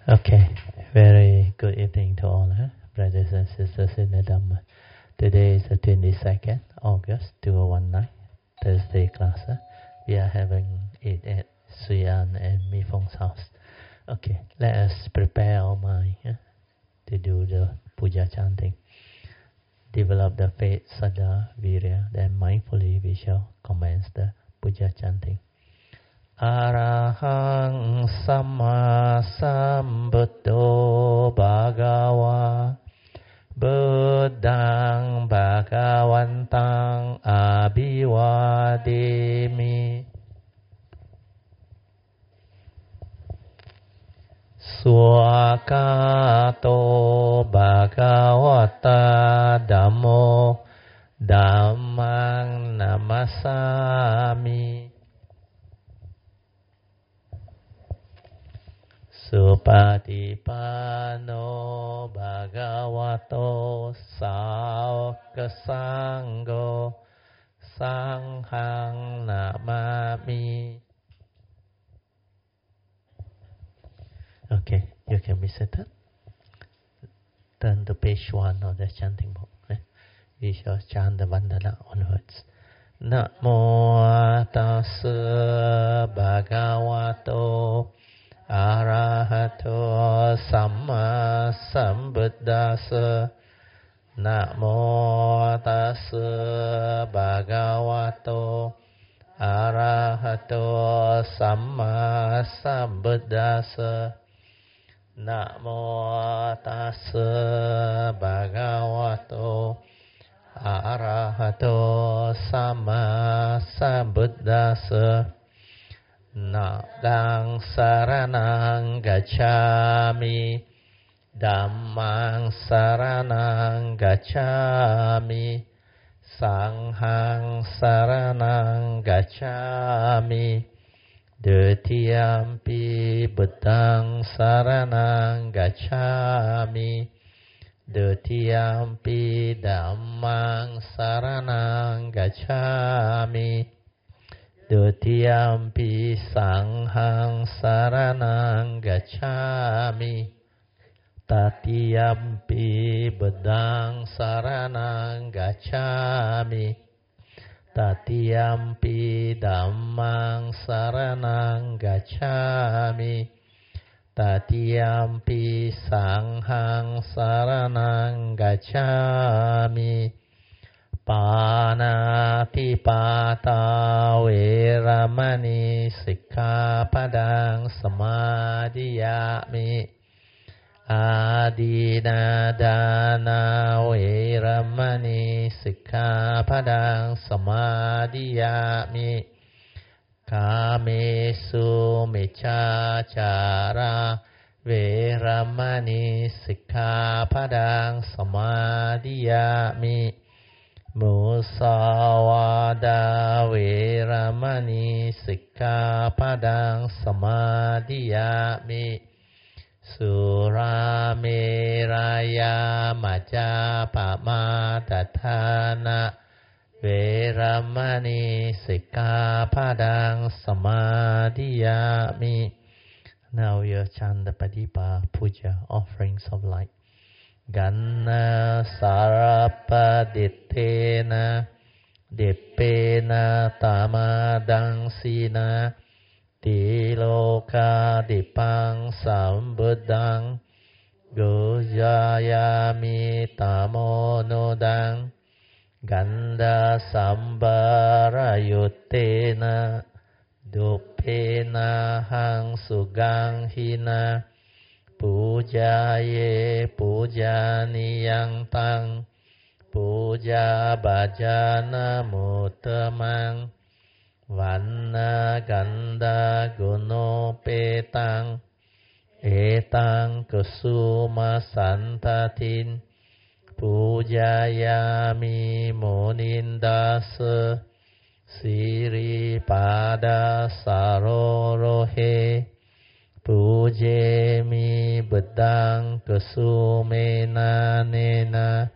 Okay, very good evening to all, brothers and sisters in the Dhamma. Today is the 22nd August 2019, Thursday class. We are having it at Suyan and Mifeng's house. Okay, let us prepare our mind to do the puja chanting. Develop the faith, saddha, virya, then mindfully we shall commence the puja chanting. Arahang Samma Sambuddho Bhagava Buddhang Bhagavantang Abhivademi Swakato Bhagavata Dhammo Dhammang Namasami Supatipano Bhagavato Sāvaka Sangho Sanghang Namami. Okay, you can be seated. Turn to page 1 of the chanting book. We shall chant the Vandana onwards. Namo tassa bhagavato Arahato Samma Sambuddhassa. Namo tassa bhagavato Arahato Samma Sambuddhassa. Namo tassa bhagavato Arahato Samma Sambuddhassa. Nadang saranang gacchami, Dhammang saranang gacchami, Sanghang saranang gacchami, Dutiyampi Buddhang saranang gacchami, Dutiyampi Dhammang saranang gacchami, Dutiyampi Sanghang saranang gacchami, Tatiyampi Buddhang saranang gacchami, Tatiyampi Dhammang saranang gacchami, Tatiyampi Sanghang saranang gacchami. Panatipata Veramani Sikkhapadang Samadhiyami. Adinadana Veramani Sikkhapadang Samadhiyami. Kamesu Miccācara Veramani Sikkhapadang Samadhiyami. Musawada Veramani Sikkhapadang Samadhiyami. Surameraya Majjapama Dathana Veramani Sikkhapadang Samadhiyami. Now we will chant the Padipa Puja, offerings of light. Ganna Sarapaditena Dipena Tamadang Sina Tiloka Dipang Sambuddhang Gujayami Tamonodang Ganda Sambarayutena Dupena Hang Sugang Hina Pujaye pujaniyang tang Puja bhajana muttamang Vanna ganda guno petang Etang kusuma santatin Pujayami munindasa Siri pada sarorohe Pujemi Buddhang Kusumena Nena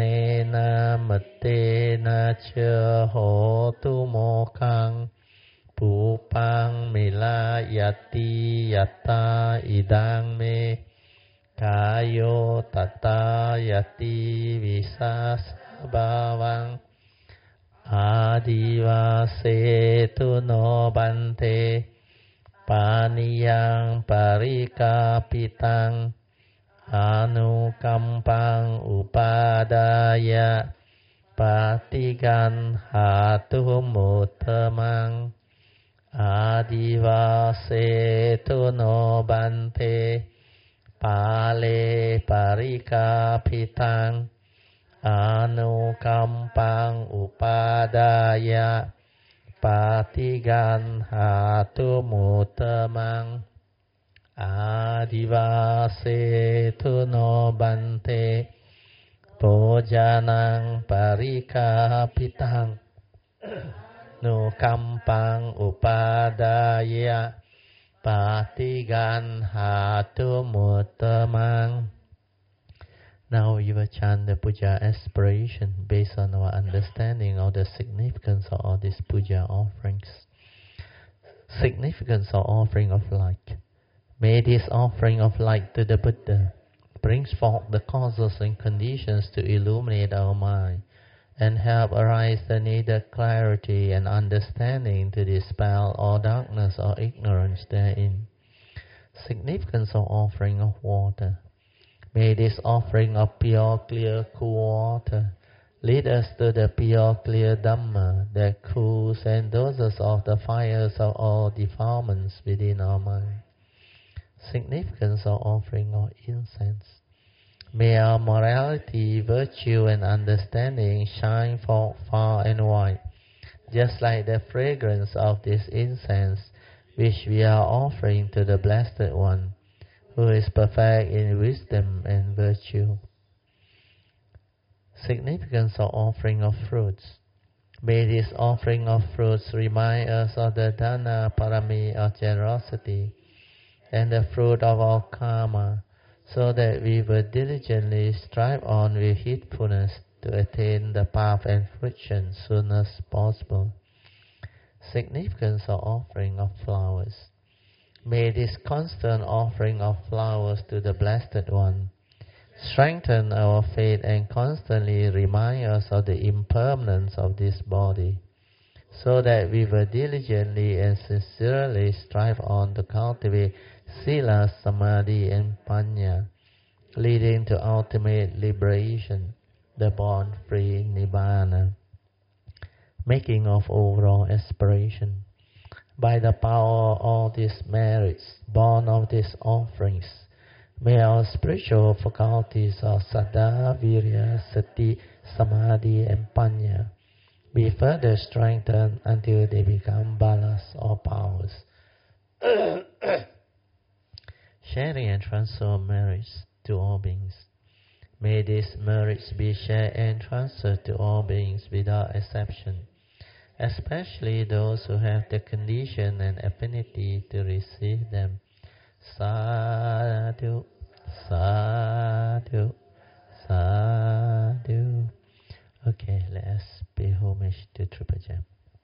Punnena Mattena Cha Hotu Mokkang ปูปังมิลายติยัตตาอิดังเมกายโยตตายติวิสัสบาวังอาดิวาเสตุโนบันเตปานิยังปาริกาปิตังอนุกัมปังอุปาดายะปาติกันหาตุมุตตมังอาดิวาเสตุโนบันเตปาเลปาริกาปิตังอนุกัมปังอุปาดายะปาติกันหาตุมุตตมังอาดิวาเสตุโนบันเตโภจานังปาริกาปิตังนุกัมปังอุปาดายะปาติกันหาตุมุตตมัง Now you will chant the puja aspiration based on our understanding of the significance of all these puja offerings. Significance of offering of light. May this offering of light to the Buddha brings forth the causes and conditions to illuminate our mind and help arise the needed clarity and understanding to dispel all darkness or ignorance therein. Significance of offering of water. May this offering of pure, clear, cool water lead us to the pure, clear Dhamma that cools and doses off the fires of all defilements within our mind. Significance of offering of incense. May our morality, virtue, and understanding shine forth far and wide, just like the fragrance of this incense which we are offering to the Blessed One, who is perfect in wisdom and virtue. Significance of offering of fruits. May this offering of fruits remind us of the dana parami of generosity and the fruit of our karma, so that we will diligently strive on with heedfulness to attain the path and fruition soon as possible. Significance of offering of flowers. May this constant offering of flowers to the Blessed One strengthen our faith and constantly remind us of the impermanence of this body, so that we will diligently and sincerely strive on to cultivate Sila, Samadhi, and Panya, leading to ultimate liberation, the born-free Nibbana. Making of overall aspiration. By the power of all these merits, born of these offerings, may our spiritual faculties of Saddha, Virya, Sati, Samadhi, and Panya be further strengthened until they become balas or powers. Sharing and transfer merits to all beings. May these merits be shared and transferred to all beings without exception, especially those who have the condition and affinity to receive them. Sadhu, sadhu, sadhu. Okay, let us pay homage to Triple Gem.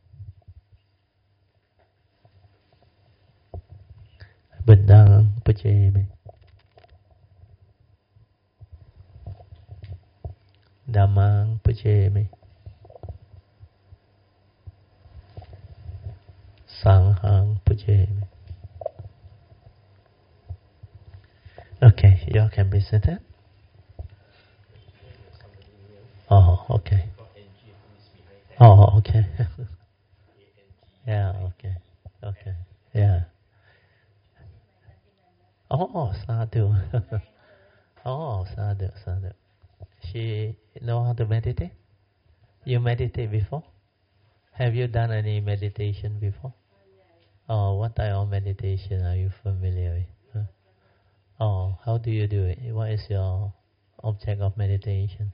Bendang Pujemi. Dhammang Pujemi. Sanghang Pujemi. Okay, you all can be seated. Oh, okay. Oh, okay. Yeah, okay. Okay. Yeah. Oh, sadhu. Oh, sadhu, sadhu. She know how to meditate? You meditate before? Have you done any meditation before? Oh, what type of meditation are you familiar with? Huh? Oh, how do you do it? What is your object of meditation?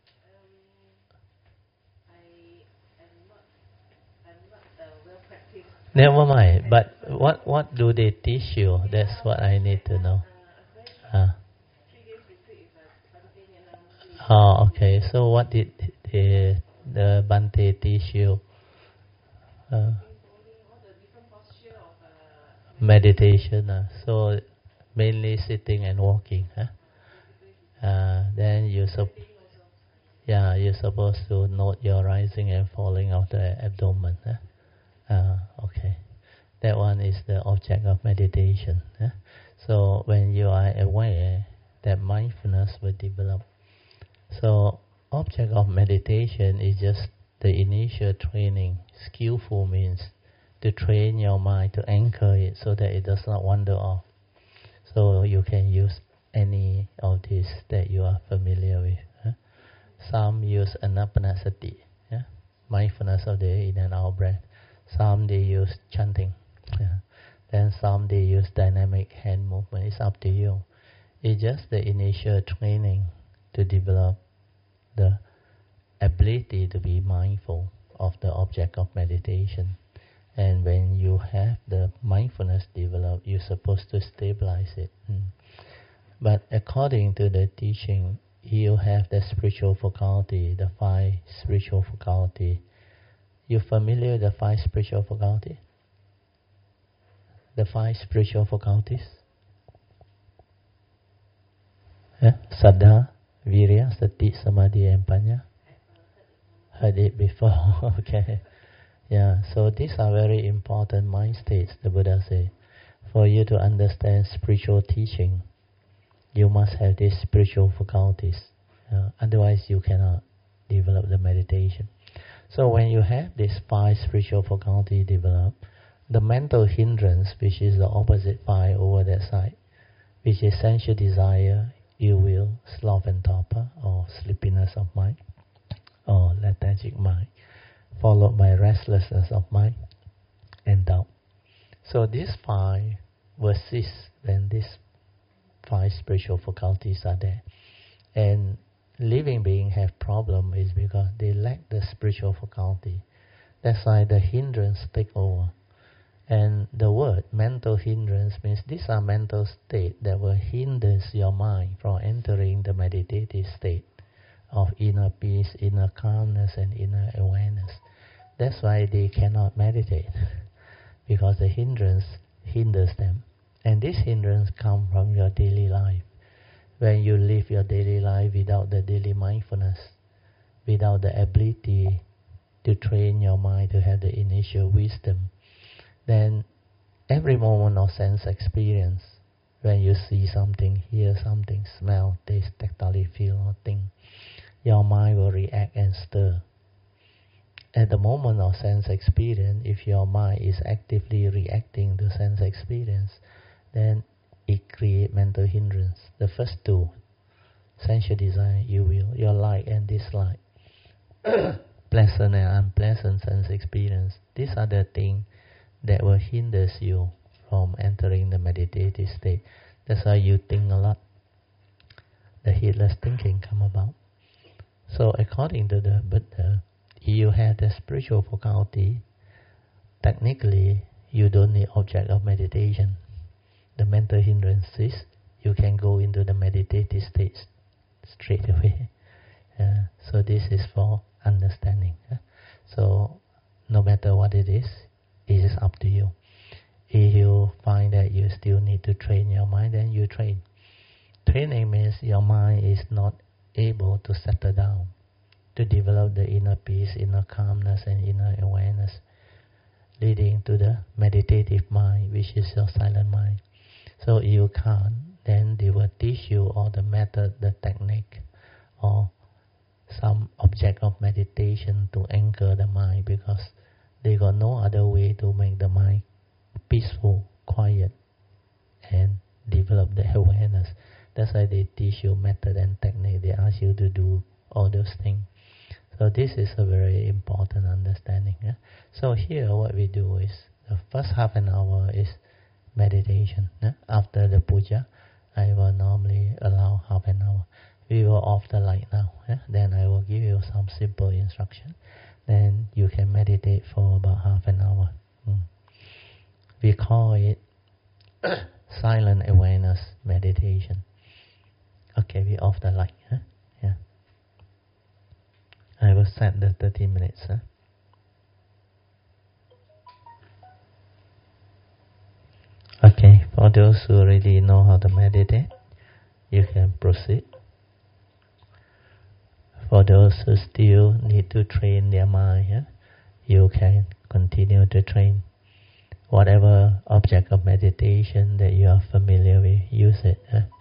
Never mind. But what do they teach you? That's what I need to know. Oh, okay. So what did the Bhante teach you? meditation. So mainly sitting and walking. Then you're supposed to note your rising and falling of the abdomen. Okay. That one is the object of meditation. So when you are aware, that mindfulness will develop. So object of meditation is just the initial training. Skillful means to train your mind to anchor it so that it does not wander off. So you can use any of these that you are familiar with. Some use anapanasati, mindfulness of the in and out breath. Some they use chanting. Then some they use dynamic hand movement. It's up to you. It's just the initial training to develop the ability to be mindful of the object of meditation. And when you have the mindfulness developed, you're supposed to stabilize it. But according to the teaching, you have the spiritual faculty, the 5 spiritual faculty. You familiar with the 5 spiritual faculty? The 5 spiritual faculties? Saddha, Virya, Sati, Samadhi, and Panya. Heard it before. Okay. So these are very important mind states, the Buddha said. For you to understand spiritual teaching, you must have these spiritual faculties. Otherwise, you cannot develop the meditation. So when you have these 5 spiritual faculties developed, the mental hindrance, which is the opposite 5 over that side, which is sensual desire, ill will, sloth and torpor, or sleepiness of mind, or lethargic mind, followed by restlessness of mind and doubt. So these 5 will cease when these 5 spiritual faculties are there. And living beings have problem is because they lack the spiritual faculty. That's why the hindrance take over. And the word mental hindrance means these are mental states that will hinder your mind from entering the meditative state of inner peace, inner calmness, and inner awareness. That's why they cannot meditate, because the hindrance hinders them. And this hindrance comes from your daily life. When you live your daily life without the daily mindfulness, without the ability to train your mind to have the initial wisdom, then every moment of sense experience, when you see something, hear something, smell, taste, tactile, feel, or think, your mind will react and stir. At the moment of sense experience, if your mind is actively reacting to sense experience, then it creates mental hindrance. The first 2, sensual desire, you will, your like and dislike, pleasant and unpleasant sense experience. These are the things that will hinder you from entering the meditative state. That's why you think a lot. The heedless thinking come about. So according to the Buddha, you have the spiritual faculty. Technically, you don't need object of meditation. The mental hindrances, you can go into the meditative state straight away. So this is for understanding. So no matter what it is up to you. If you find that you still need to train your mind, then you train. Training means your mind is not able to settle down, to develop the inner peace, inner calmness, and inner awareness, leading to the meditative mind, which is your silent mind. So if you can't, then they will teach you all the method, the technique, or some object of meditation to anchor the mind, because they got no other way to make the mind peaceful, quiet, and develop the awareness. That's why they teach you method and technique. They ask you to do all those things. So this is a very important understanding. So here what we do is, the first half an hour is meditation. After the puja, I will normally allow half an hour. We will off the light now. Then I will give you some simple instruction. Then you can meditate for about half an hour. We call it silent awareness meditation. Okay, we off the light. Yeah. I will set the 30 minutes. Okay, for those who already know how to meditate, you can proceed. For those who still need to train their mind, you can continue to train. Whatever object of meditation that you are familiar with, use it.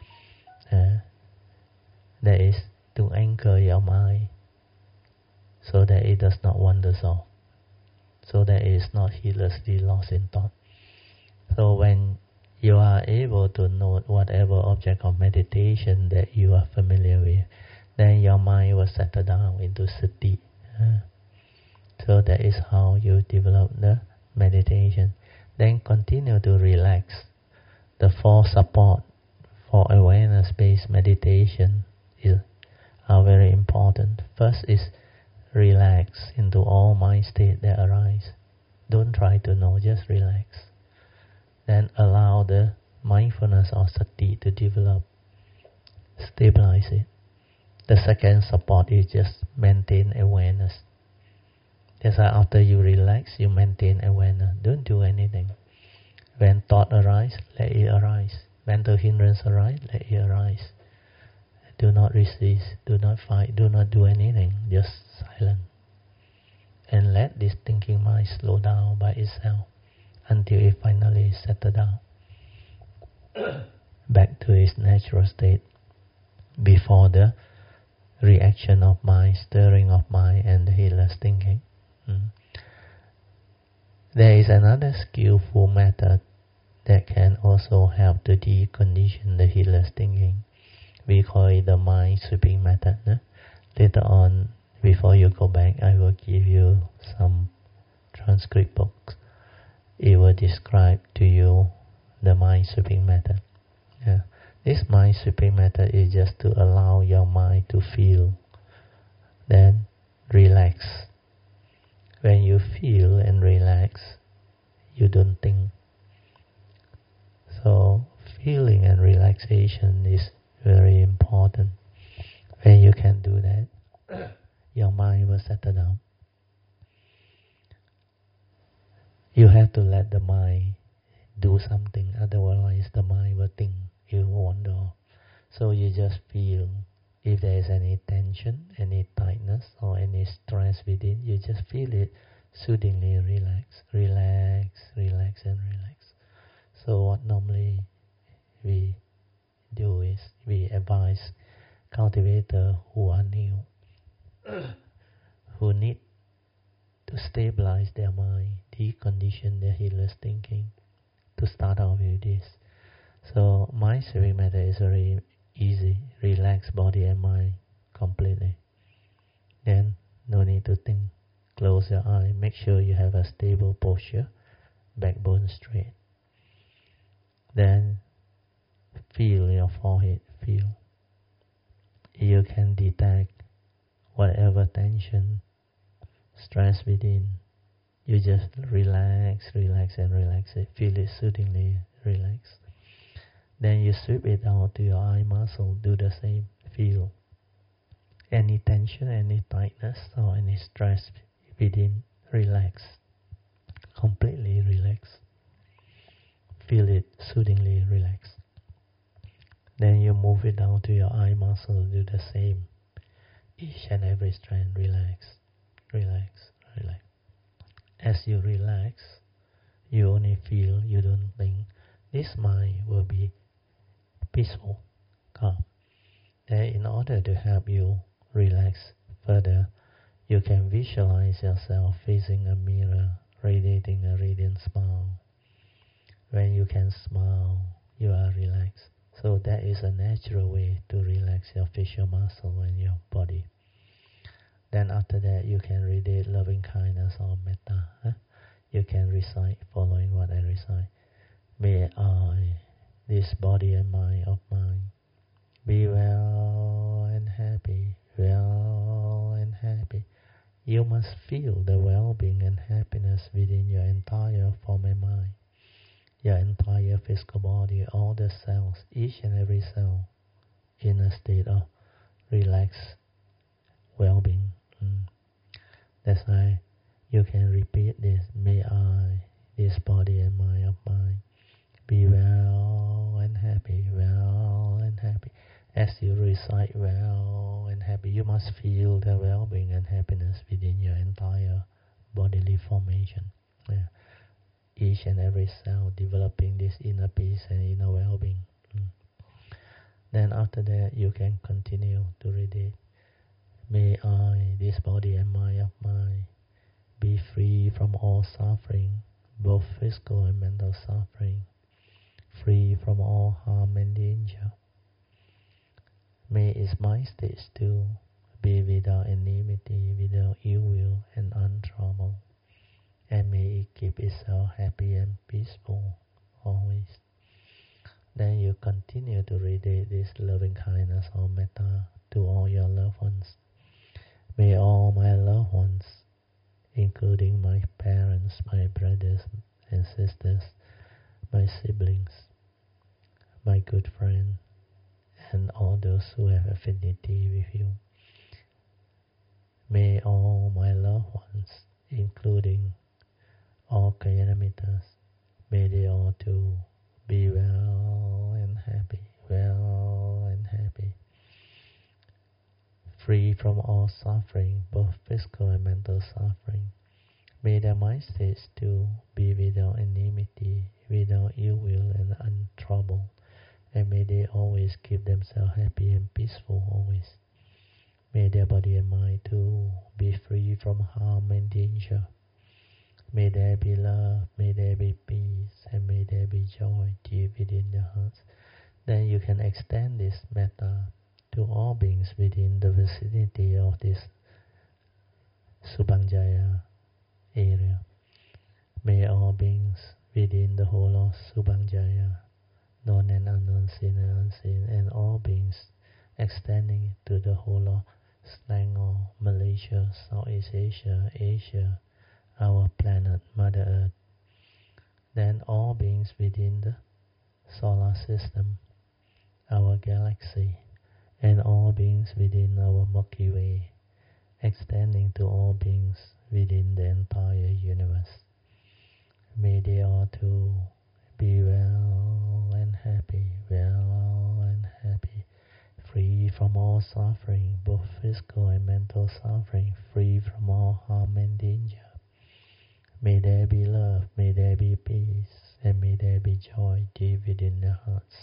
That is to anchor your mind so that it does not wander off, so that it is not heedlessly lost in thought. So when you are able to note whatever object of meditation that you are familiar with, then your mind will settle down into sati. So that is how you develop the meditation. Then continue to relax. The four support for awareness-based meditation are very important. First is relax into all mind states that arise. Don't try to know, just relax. Then allow the mindfulness or sati to develop. Stabilize it. The second support is just maintain awareness. That's why after you relax, you maintain awareness. Don't do anything. When thought arise, let it arise. Mental hindrance arise, let it arise. Do not resist, do not fight, do not do anything. Just silent. And let this thinking mind slow down by itself until it finally settles down back to its natural state before the reaction of mind, stirring of mind, and the heedless thinking. There is another skillful method that can also help to decondition the heedless thinking. We call it the mind sweeping method. Later on, before you go back, I will give you some transcript books. It will describe to you the mind sweeping method. This mind sweeping method is just to allow your mind to feel, then relax. When you feel and relax, you don't think. So feeling and relaxation is very important. When you can do that, your mind will settle down. You have to let the mind do something, otherwise the mind will think, you will wander off. So you just feel. If there is any tension, any tightness, or any stress within, you just feel it, soothingly relax, relax, relax, and relax. So what normally we do is we advise cultivators who are new, who need to stabilize their mind, decondition their heedless thinking, to start off with this. So mind sweeping method is very easy. Relax body and mind completely. Then no need to think. Close your eye. Make sure you have a stable posture, backbone straight. Then feel your forehead. Feel. You can detect whatever tension, stress within. You just relax, relax, and relax it. Feel it soothingly relax. Then you sweep it out to your eye muscle. Do the same. Feel any tension, any tightness, or any stress within. Relax. Completely relax. Feel it soothingly relax. Then you move it down to your eye muscle. Do the same. Each and every strand. Relax. Relax. Relax. As you relax, you only feel, you don't think. This mind will be peaceful, calm. Then in order to help you relax further, you can visualize yourself facing a mirror, radiating a radiant smile. When you can smile, you are relaxed. So that is a natural way to relax your facial muscle and your body. Then after that, you can radiate loving kindness or metta. You can recite following what I recite. May I, this body and mind of mine, be well and happy, well and happy. You must feel the well-being and happiness within your entire form and mind, your entire physical body, all the cells, each and every cell, in a state of relaxed well-being. That's why you can repeat this. May I, this body and mind of mine, Be well and happy, well and happy. As you recite well and happy, you must feel the well-being and happiness within your entire bodily formation. Yeah. Each and every cell developing this inner peace and inner well-being. Then after that, you can continue to read it. May I, this body and mind of mine, be free from all suffering, both physical and mental suffering, free from all harm and danger. May its mind state still, be without enmity, without ill will and untroubled, and may it keep itself happy and peaceful always. Then you continue to radiate this loving kindness or metta to all your loved ones. May all my loved ones, including my parents, my brothers and sisters, my siblings, my good friend, and all those who have affinity with you. May all my loved ones, including all Kalyanamittas, may they all too be well and happy, well and happy, free from all suffering, both physical and mental suffering. May their mind states too be without enmity, without ill will and untroubled, and may they always keep themselves happy and peaceful always. May their body and mind too be free from harm and danger. May there be love, may there be peace, and may there be joy deep within their hearts. Then you can extend this metta to all beings within the vicinity of this Subhangjaya area. May all beings within the whole of Subhangjaya, known and unknown, seen and unseen, and all beings extending it to the whole of Selangor, Malaysia, Southeast Asia, Asia, our planet, Mother Earth. Then all beings within the solar system, our galaxy, and all beings within our Milky Way, extending to all beings within the entire universe. May they all too be well and happy, well and happy, free from all suffering, both physical and mental suffering, free from all harm and danger. May there be love, may there be peace, and may there be joy deep within their hearts.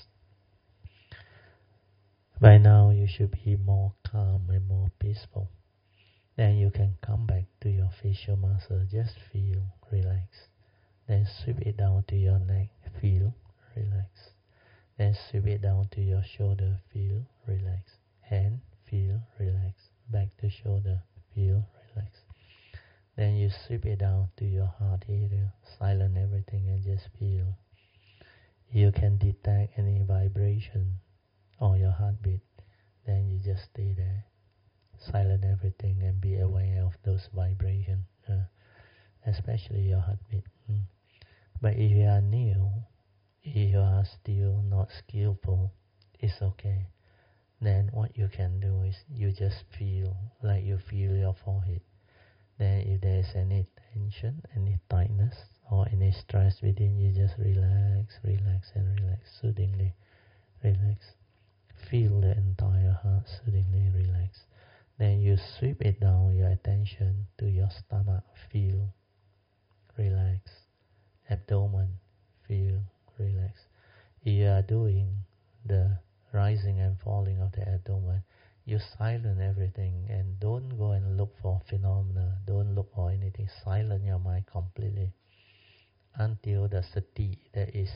By now you should be more calm and more peaceful. Then you can come back to your facial muscle, just feel, relax. Then sweep it down to your neck, feel, relax. Then sweep it down to your shoulder, feel, relax. Hand, feel, relax. Back to shoulder, feel, relax. Then you sweep it down to your heart area, silence everything and just feel. You can detect any vibration or your heartbeat, then you just stay there. Silence everything and be aware of those vibrations, especially your heartbeat. But if you are new, if you are still not skillful, it's okay. Then what you can do is you just feel like you feel your forehead. Then if there is any tension, any tightness, or any stress within, you just relax, relax, and relax, soothingly relax. Feel the entire heart soothingly relax. Then you sweep it down, your attention to your stomach, feel, relax. Abdomen, feel, relax. If you are doing the rising and falling of the abdomen, you silence everything and don't go and look for phenomena, don't look for anything. Silence your mind completely until the sati that is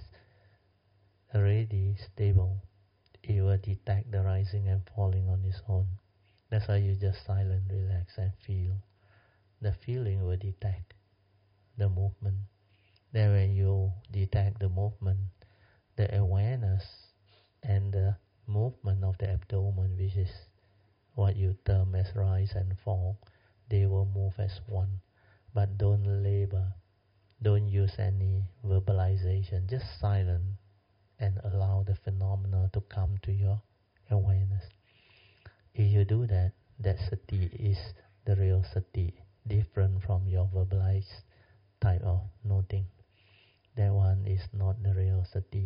already stable, it will detect the rising and falling on its own. That's why you just silent, relax and feel. The feeling will detect the movement. Then when you detect the movement, the awareness and the movement of the abdomen, which is what you term as rise and fall, they will move as one. But don't label, don't use any verbalization, just silence and allow the phenomena to come to your awareness. If you do that, that sati is the real sati, different from your verbalized type of noting. that one is not the real sati.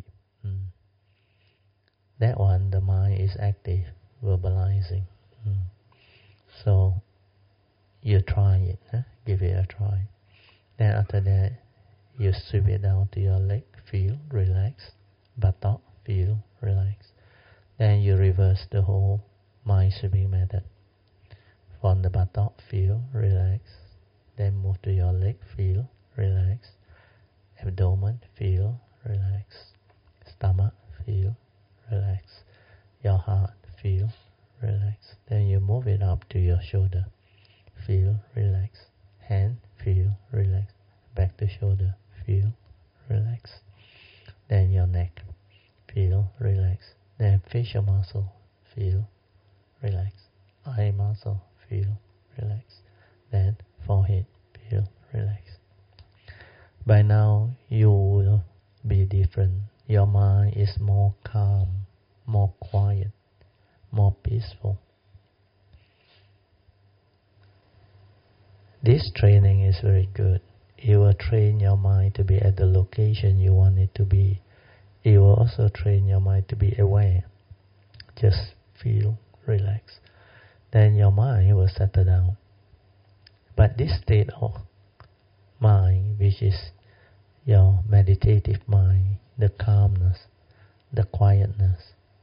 That one, the mind is active, verbalizing. So you try it, give it a try. Then after that, you sweep it down to your leg, feel, relax. Buttock, feel, relax. Then you reverse the whole mind sweeping method. From the buttock, feel, relax. Then move to your leg, feel, relax. Abdomen, feel, relax. Stomach, feel, relax. Your heart, feel, relax. Then you move it up to your shoulder, feel, relax. Hand, feel, relax. Back to shoulder, feel, relax. Then your neck, feel, relax. Then facial muscle, feel, relax. Eye muscle, feel, relax. Then forehead, feel, relax. By now, you will be different. Your mind is more calm, more quiet, more peaceful. This training is very good. It will train your mind to be at the location you want it to be. It will also train your mind to be aware. Just feel, relax. Then your mind will settle down. But this state of mind, which is your meditative mind, the calmness, the quietness,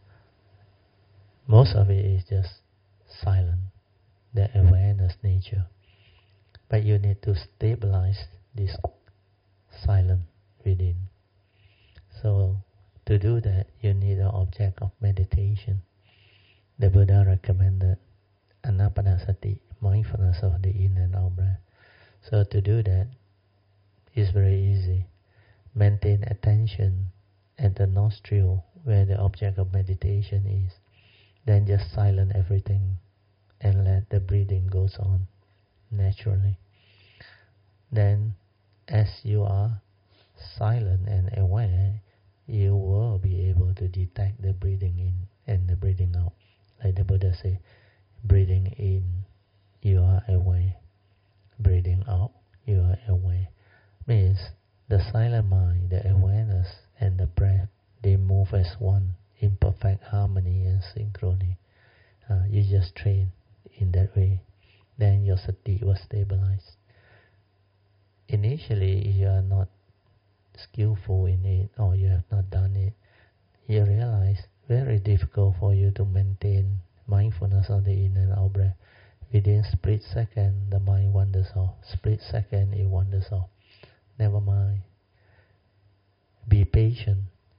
most of it is just silent, the awareness nature. But you need to stabilize this silence within. So to do that, you need an object of meditation. The Buddha recommended anapanasati, mindfulness of the in and out breath. So to do that is very easy. Maintain attention at the nostril where the object of meditation is. Then just silence everything and let the breathing goes on naturally. Then as you are silent and aware, you will be able to detect the breathing in and the breathing out. Like the Buddha said, breathing in, you are aware. Breathing out, you are aware. Means the silent mind, the awareness and the breath, they move as one in perfect harmony and synchrony. You just train in that way. Then your sati will stabilize. Initially, if you are not skillful in it or you have not done it, you realize very difficult for you to maintain mindfulness of the in and out breath. Within split second, the mind wanders off. Split second, it wanders off. Never mind. Be patient.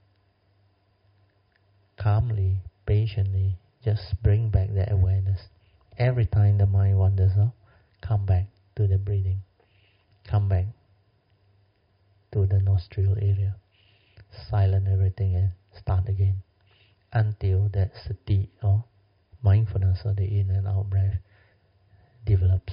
Calmly, patiently, just bring back the awareness. Every time the mind wanders off, come back to the breathing. Come back to the nostril area. Silence everything and start again. Until that sati or mindfulness of the in and out breath develops.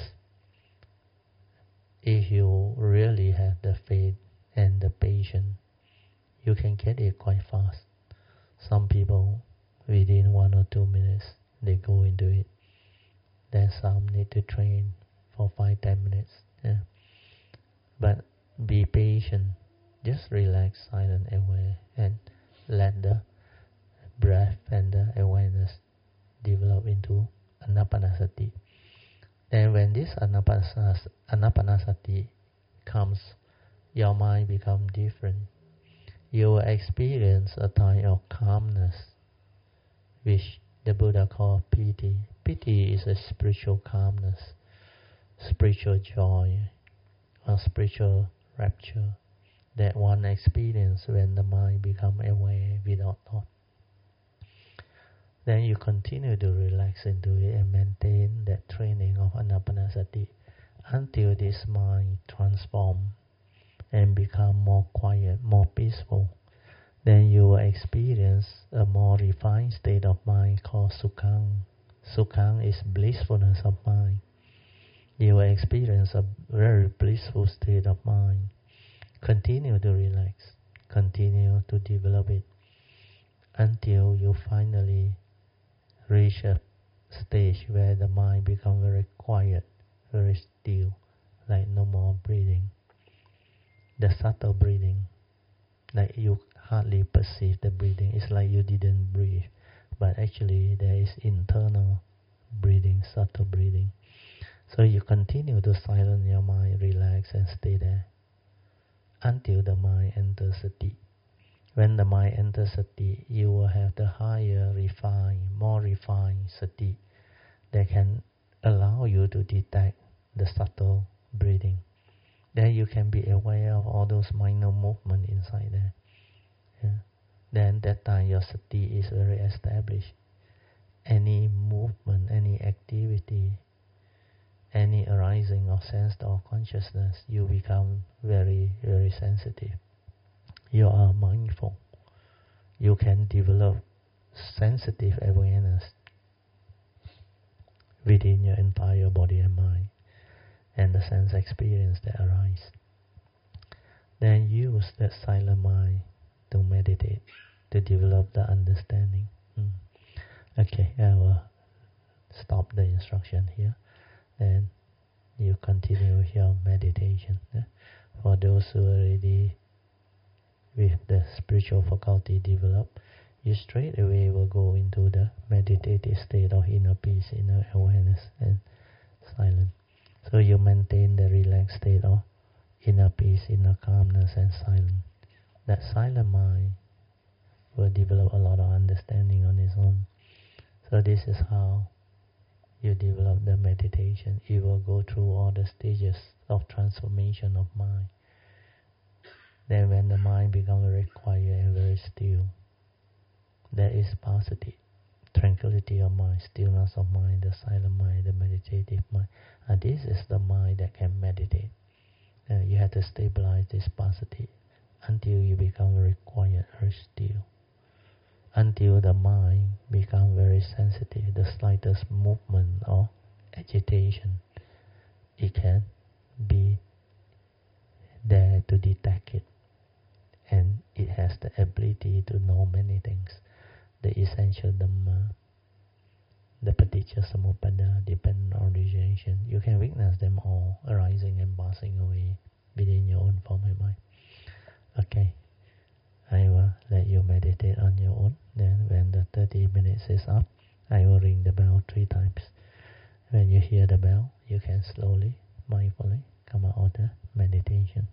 If you really have the faith and the patience, you can get it quite fast. Some people, within 1 or 2 minutes, they go into it. Then some need to train for 5-10 minutes. But be patient. Just relax, silent, aware, and let the breath and the awareness develop into anapanasati. Then when this anapanasati comes, your mind becomes different. You will experience a type of calmness, which the Buddha called piti. Piti is a spiritual calmness, spiritual joy, or spiritual rapture that one experiences when the mind becomes aware without thought. Then you continue to relax into it and maintain that training of anapanasati until this mind transforms and become more quiet, more peaceful. Then you will experience a more refined state of mind called sukhang. Sukhang is blissfulness of mind. You will experience a very blissful state of mind. Continue to relax. Continue to develop it until you finally reach a stage where the mind becomes very quiet, very still, like no more breathing. The subtle breathing Like you hardly perceive the breathing. It's like you didn't breathe, but actually there is internal breathing, subtle breathing. So you continue to silence your mind, relax and stay there until the mind enters sati. When the mind enters sati, you will have the higher, more refined sati that can allow you to detect the subtle breathing. Then you can be aware of all those minor movements inside there. Yeah. Then that time your sati is very established. Any movement, any activity, any arising of sense or consciousness, you become very, very sensitive. You are mindful. You can develop sensitive awareness within your entire body and mind and the sense experience that arise. Then use that silent mind to meditate, to develop the understanding. Okay, I will stop the instruction here. Then you continue with your meditation. For those who are already with the spiritual faculty developed, you straight away will go into the meditative state of inner peace, inner awareness and silence. So you maintain the relaxed state of inner peace, inner calmness and silence. That silent mind will develop a lot of understanding on its own. So this is how you develop the meditation. It will go through all the stages of transformation of mind. Then when the mind becomes very quiet and very still, there is paucity, tranquility of mind, stillness of mind, the silent mind, the meditative mind. And this is the mind that can meditate. You have to stabilize this paucity until you become very quiet, very still. Until the mind becomes very sensitive, the slightest movement or agitation, it can be there to detect it. And it has the ability to know many things. The essential Dhamma, the Paticca Samuppada, dependent origination. You can witness them all arising and passing away within your own form and mind. Okay, I will let you meditate on your own. Then when the 30 minutes is up, I will ring the bell 3 times. When you hear the bell, you can slowly, mindfully come out of the meditation.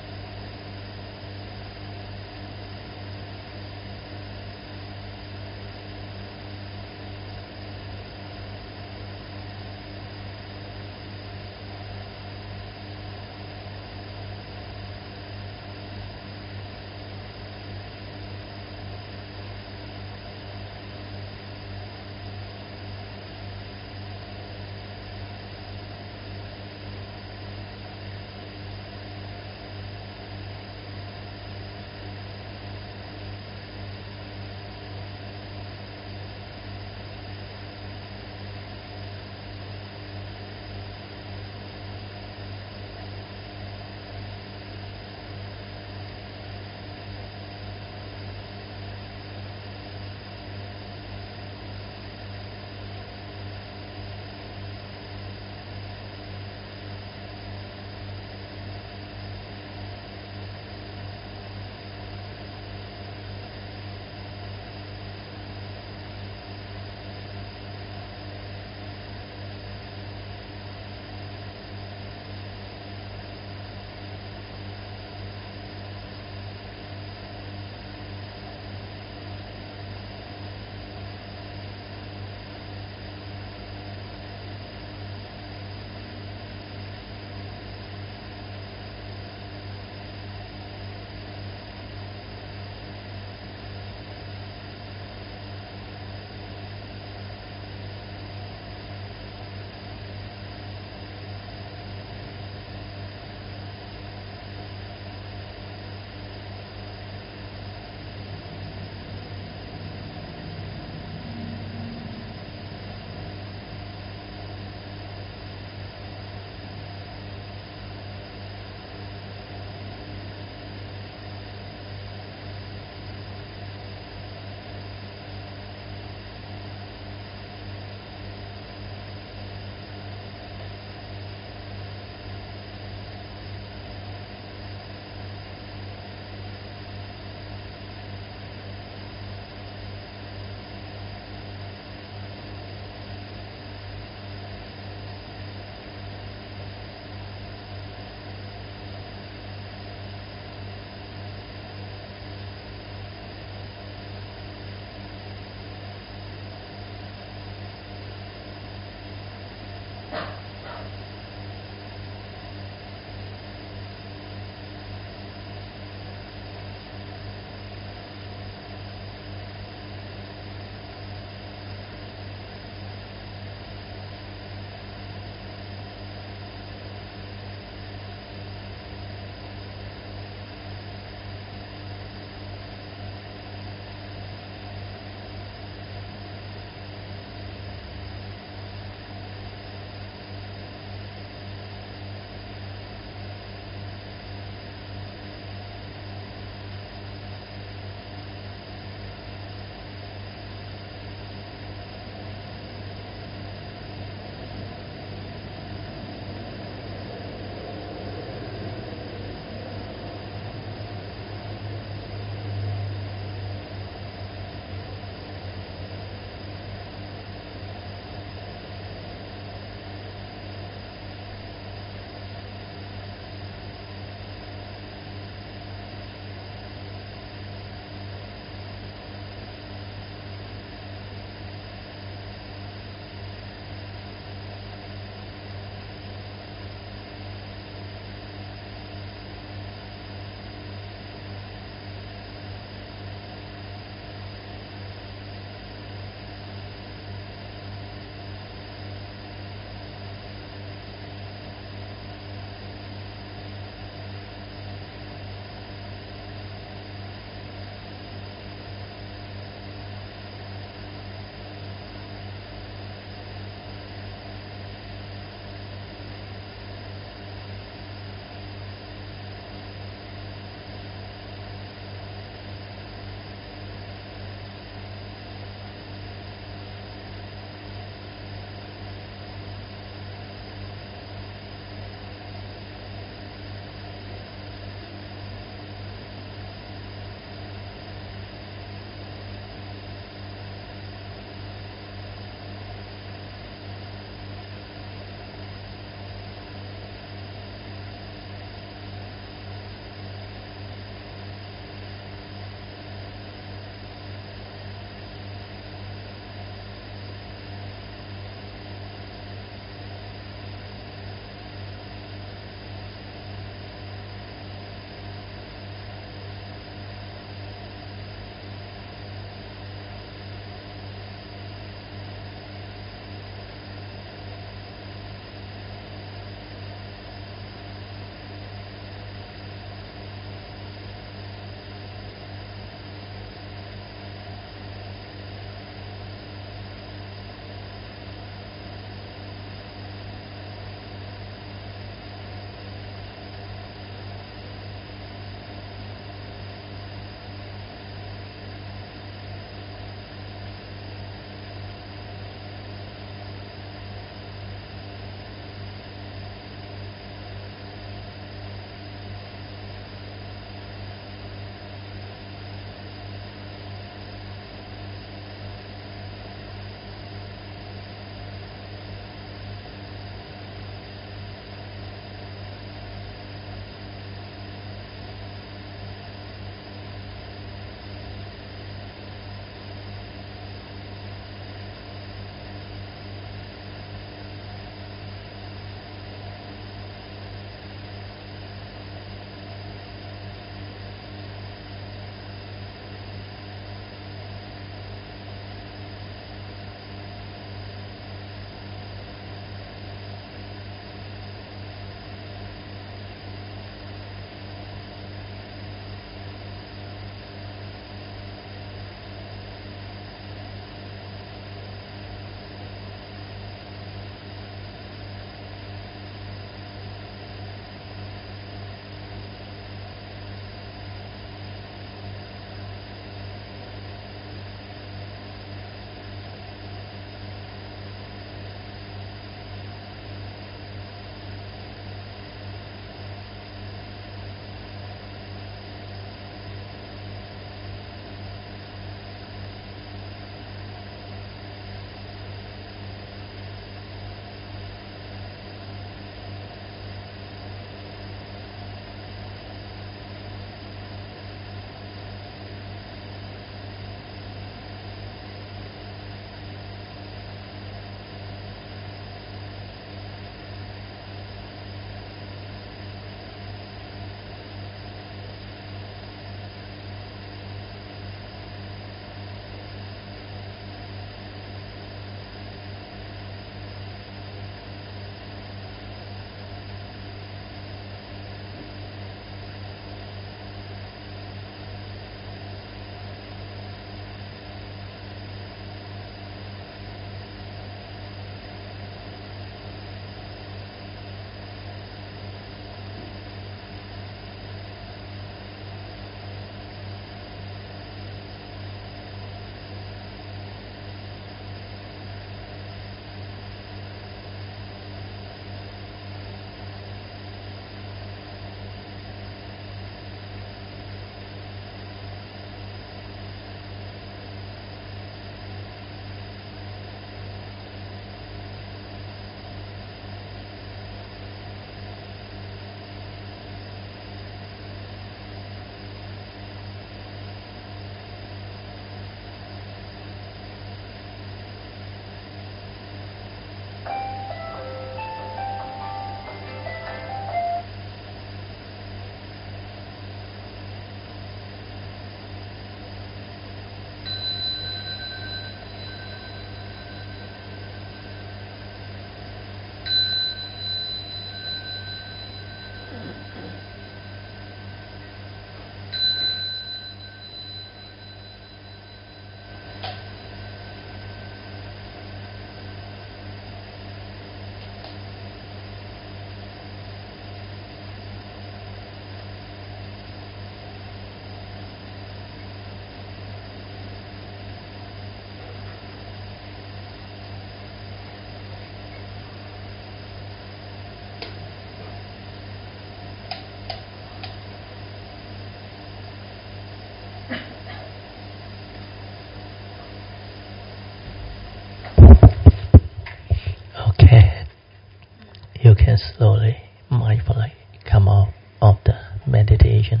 you can slowly, mindfully come out of the meditation.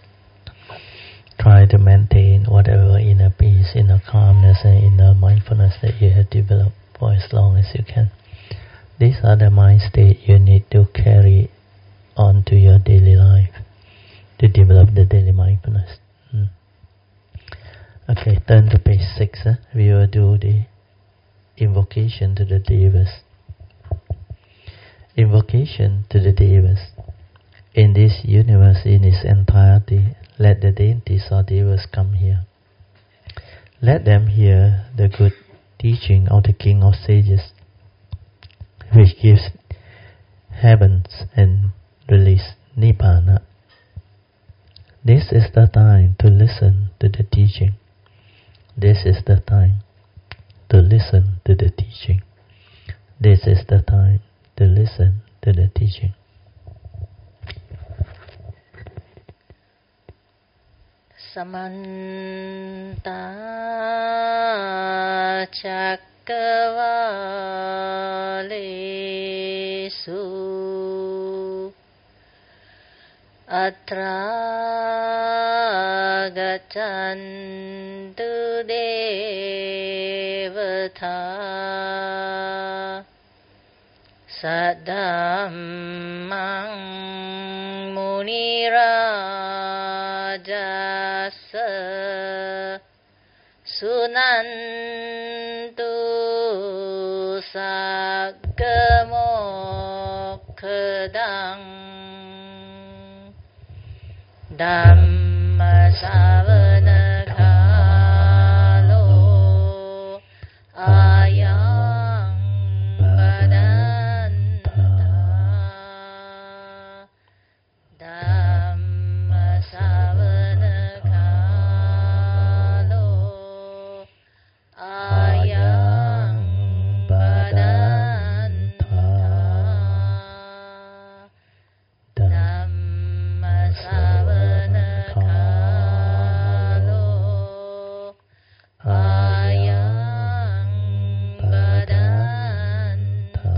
Try to maintain whatever inner peace, inner calmness, and inner mindfulness that you have developed for as long as you can. These are the mind states you need to carry on to your daily life to develop the daily mindfulness. Okay, turn to page 6. We will do the invocation to the Devas. Invocation to the Devas. In this universe, in its entirety, let the deities or Devas come here. Let them hear the good teaching of the King of Sages, which gives heavens and release Nibbana. This is the time to listen to the teaching. This is the time to listen to the teaching. This is the time to listen to the teaching. Samanta Cakkavalesu Atra Gaccantu Devata Sadhammang Munirajasa Sunantu Saggamokkhadang Dhamma Savana Kalo Ayang Badanta Dhamma Savana Kalo Ayang Badanta Dhamma Savana Kalo Ayang Badanta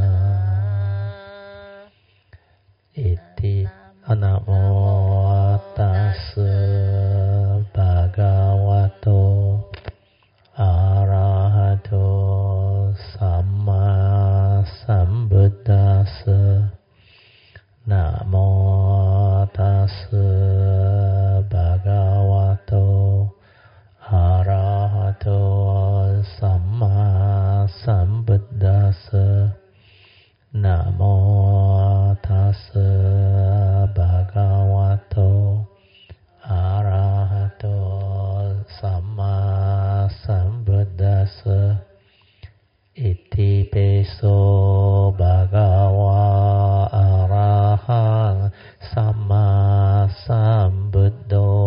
Iti Namo Tassa Bhagavato Arahato Samma Sambuddhassa. Namo Tassa Bhagavato Arahato Samma Sambuddhassa. Namo Tassa Bhagavato Arahato Samma Sambuddhassa. Iti peso Bhagava Arahang Samma Sambuddho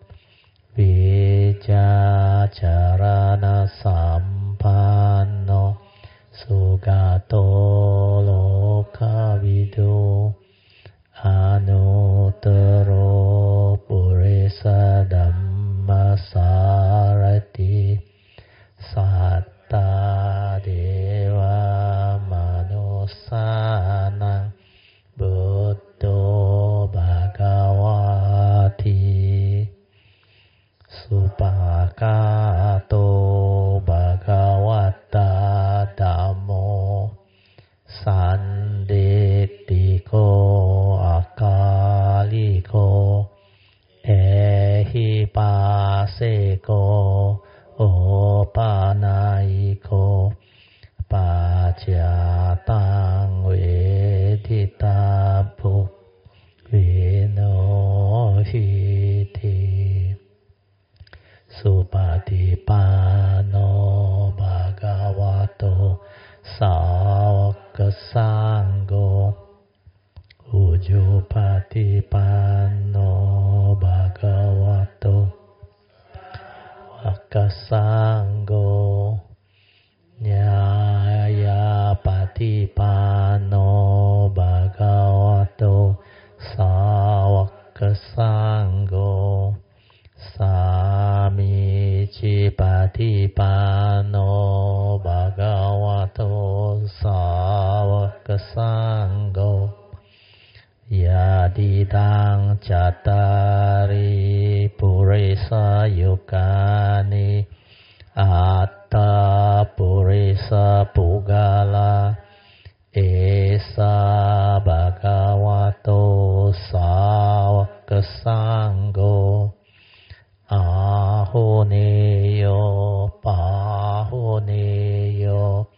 Vijacharana Sampanno Sugato Lokavido Anuttaro Purisa Dhammasarati Satta Deva Manusana Buddho Bhagavati Supakato Bhagavata Dhammo Sanditiko Akaliko Ehipaseko Opanaiko Pachyatang Veditapu Vinohiti Supatipano Bhagavato Sāvaka Sangho Ujupatipano Bhagavato Vakasangho Nyayapatipano Bhagavato Sāvaka Sangho Samicipatipano Bhagavato Sāvaka Sangho Yadidang Chatari Purisa Yukani Atta Purisa Pugala Esa Bhagavato Sāvaka Sangho Ahoneyo Pahoneyo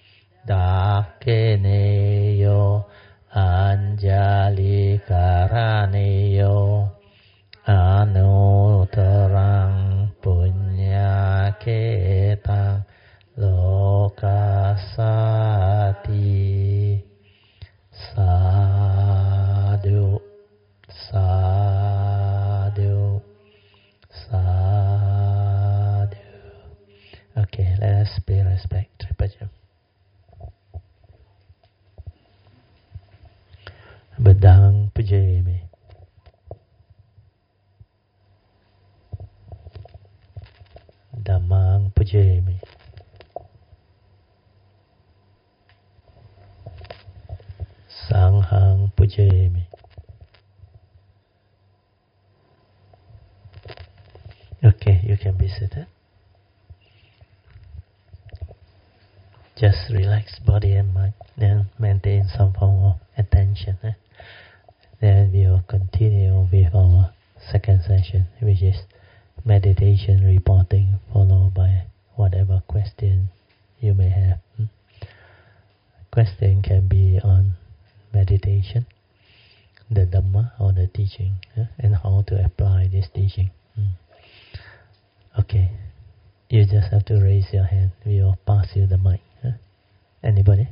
Dakeneyo Anjali Karaneyo Anutarang Punyaketang Lokasati Sadhu Sadhu Sadhu. Okay, let us pay respect. Tripajam. Badang Pujayami. Dhammang Pujayami. Sanghang Pujayami. Okay, you can be seated. Just relax body and mind, then maintain some form of attention. Then we will continue with our second session, which is meditation reporting, followed by whatever question you may have. Question can be on meditation, the Dhamma or the teaching, and how to apply this teaching. Okay, you just have to raise your hand. We will pass you the mic. Anybody?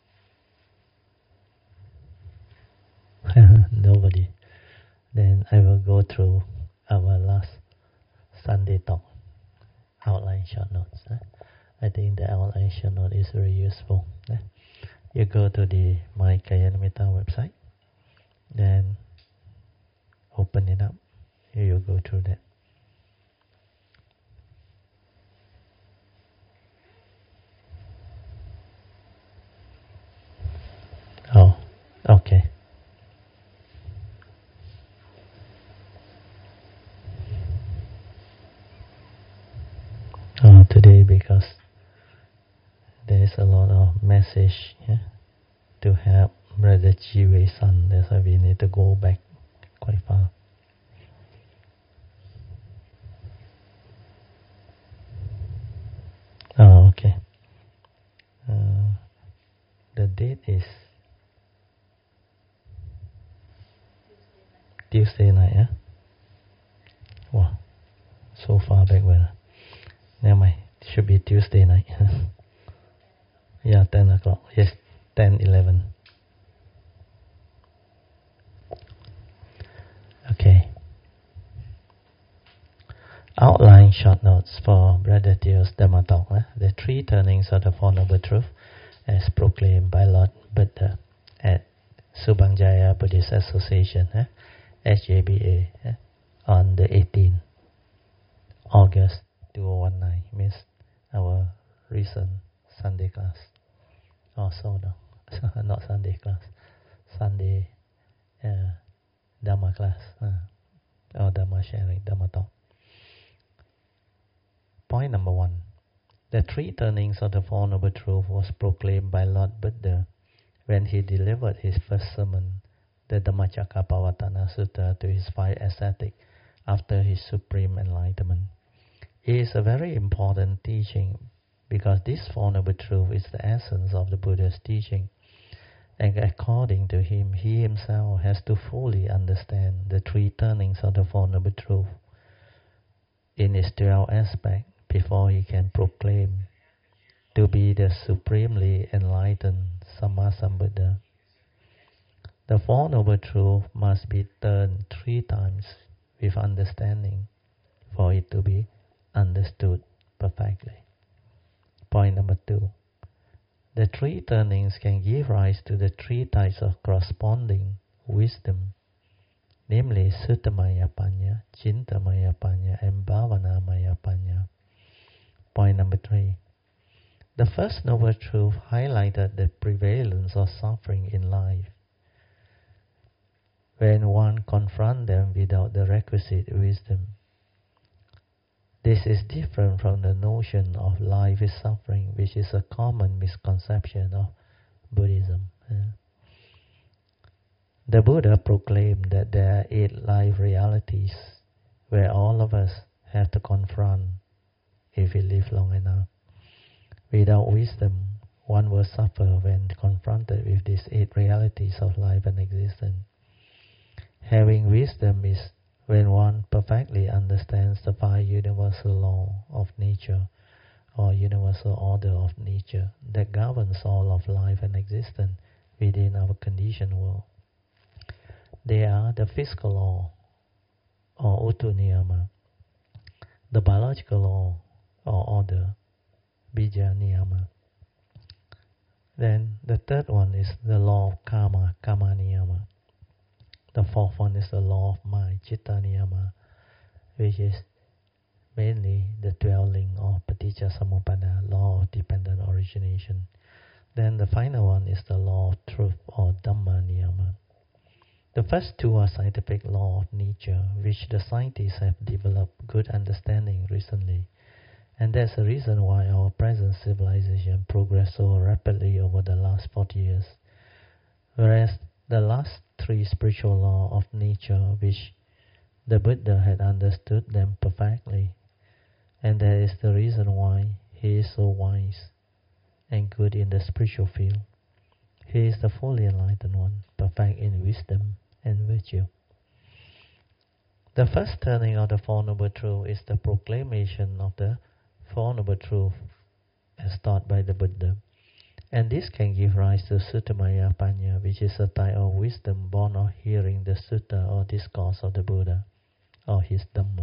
Nobody. Then I will go through our last Sunday talk, outline short notes. I think the outline short note is very useful. You go to the My Kayanamita website, then open it up. You go through that. Oh, okay. Today, because there is a lot of message to help Brother Jiwei's son, that's why we need to go back quite far. Oh, okay. The date is Tuesday night, Wow, so far backward. Never mind, it should be Tuesday night. Yeah, 10 o'clock. Yes, 10:11. Okay. Outline short notes for Brother Teo's Dhamma talk. The three turnings of the Four Noble Truths as proclaimed by Lord Buddha at Subhangjaya Buddhist Association, SJBA, on the 18th August 2019, means our recent Sunday class. Also, no, not Sunday class, Sunday Dhamma class, or Dhamma sharing, Dhamma talk. Point number 1. The three turnings of the Four Noble Truths was proclaimed by Lord Buddha when he delivered his first sermon, the Dhammacakkappavattana Sutta, to his 5 ascetics after his supreme enlightenment. It is a very important teaching because this Four Noble Truth is the essence of the Buddha's teaching, and according to him, he himself has to fully understand the three turnings of the Four Noble Truths in its 12 aspects before he can proclaim to be the supremely enlightened Sammasambuddha. The Four Noble Truths must be turned 3 times with understanding for it to be understood perfectly. Point number 2. The 3 turnings can give rise to the 3 types of corresponding wisdom, namely Suttamaya Panya, Chintamaya Panya, and Bhavanamaya Panya. Point number 3. The first Noble Truth highlighted the prevalence of suffering in life. When one confronts them without the requisite wisdom, this is different from the notion of life is suffering, which is a common misconception of Buddhism. The Buddha proclaimed that there are 8 life realities where all of us have to confront if we live long enough. Without wisdom, one will suffer when confronted with these 8 realities of life and existence. Having wisdom is when one perfectly understands the 5 universal laws of nature or universal order of nature that governs all of life and existence within our conditioned world. They are the physical law or Utu Niyama, the biological law or order, Bija Niyama. Then the third one is the law of karma, Kama Niyama. The fourth one is the law of mind, Chitta Niyama, which is mainly the dwelling of Paticca Samuppada, law of dependent origination. Then the final one is the law of truth or Dhamma Niyama. The first 2 are scientific law of nature, which the scientists have developed good understanding recently. And that's the reason why our present civilization progressed so rapidly over the last 40 years. Whereas the last 3 spiritual laws of nature, which the Buddha had understood them perfectly. And that is the reason why he is so wise and good in the spiritual field. He is the fully enlightened one, perfect in wisdom and virtue. The first turning of the Four Noble Truths is the proclamation of the Four Noble Truths as taught by the Buddha. And this can give rise to Suttamaya Panya, which is a type of wisdom born of hearing the sutta or discourse of the Buddha or his Dhamma.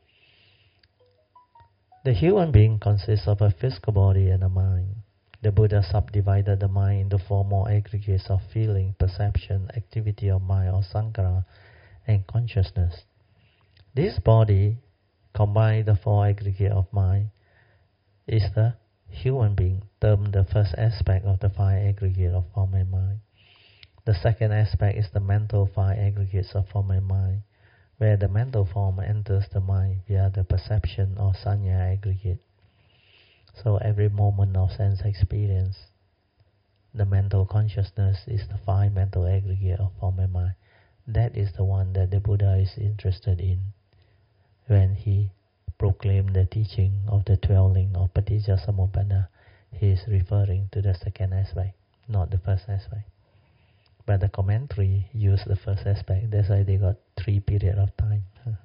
The human being consists of a physical body and a mind. The Buddha subdivided the mind into 4 more aggregates of feeling, perception, activity of mind or sankhara, and consciousness. This body, combined the 4 aggregates of mind, is the human being, termed the first aspect of the 5 aggregates of form and mind. The second aspect is the mental 5 aggregates of form and mind, where the mental form enters the mind via the perception or sanya aggregate. So every moment of sense experience, the mental consciousness is the 5 mental aggregate of form and mind. That is the one that the Buddha is interested in when he proclaimed the teaching of the dwelling of Paticca Samuppada. He is referring to the second aspect, not the first aspect. But the commentary used the first aspect. That's why they got 3 periods of time.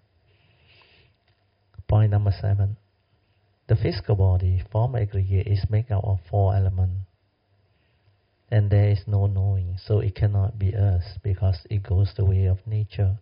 Point number 7. The physical body, form aggregate, is made up of 4 elements. And there is no knowing, so it cannot be us, because it goes the way of nature,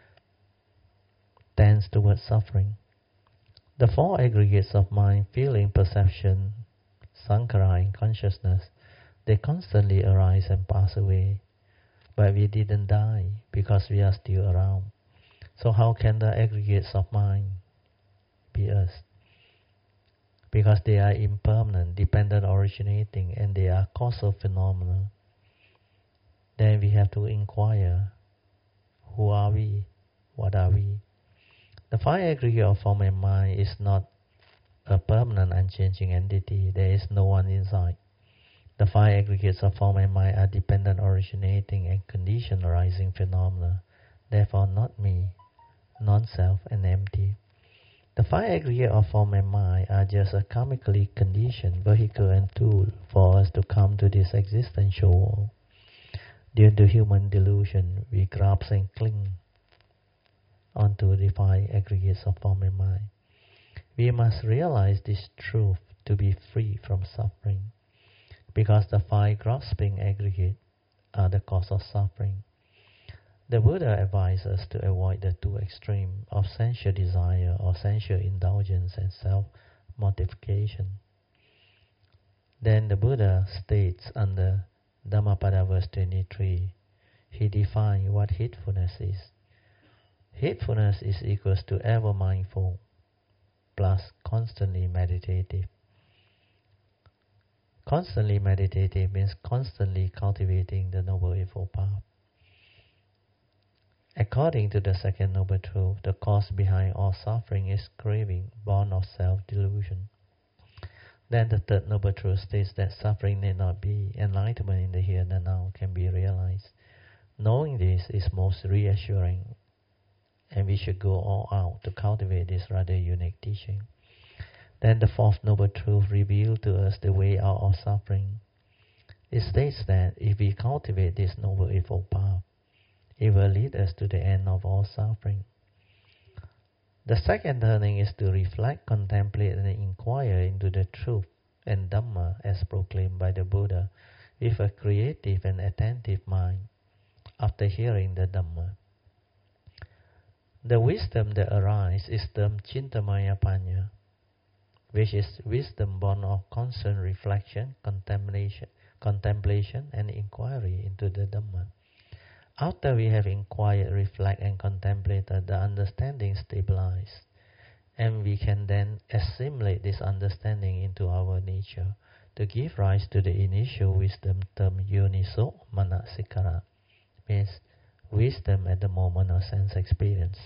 tends towards suffering. The 4 aggregates of mind, feeling, perception, sankhara, and consciousness, they constantly arise and pass away. But we didn't die, because we are still around. So how can the aggregates of mind be us? Because they are impermanent, dependent originating, and they are causal phenomena. Then we have to inquire, who are we? What are we? The 5 aggregate of form and mind is not a permanent, unchanging entity. There is no one inside. The 5 aggregates of form and mind are dependent originating and condition arising phenomena. Therefore not me, non-self, and empty. The 5 aggregates of form and mind are just a karmically conditioned vehicle and tool for us to come to this existential world. Due to human delusion, we grasp and cling onto the 5 aggregates of form and mind. We must realize this truth to be free from suffering, because the 5 grasping aggregates are the cause of suffering. The Buddha advised us to avoid the 2 extremes of sensual desire or sensual indulgence and self-mortification. Then the Buddha states under Dhammapada verse 23, he defined what heedfulness is. Heedfulness is equals to ever mindful plus constantly meditative. Constantly meditating means constantly cultivating the Noble Eightfold Path. According to the second Noble Truth, the cause behind all suffering is craving, born of self-delusion. Then the third Noble Truth states that suffering need not be, enlightenment in the here and now can be realized. Knowing this is most reassuring, and we should go all out to cultivate this rather unique teaching. Then the fourth Noble Truth revealed to us the way out of suffering. It states that if we cultivate this Noble Eightfold Path, it will lead us to the end of all suffering. The second turning is to reflect, contemplate, and inquire into the truth and Dhamma as proclaimed by the Buddha with a creative and attentive mind after hearing the Dhamma. The wisdom that arises is termed Chintamaya Panya, which is wisdom born of constant reflection, contemplation, and inquiry into the Dhamma. After we have inquired, reflect, and contemplated, the understanding stabilizes, and we can then assimilate this understanding into our nature to give rise to the initial wisdom termed Yoniso Manasikara, means wisdom at the moment of sense experience.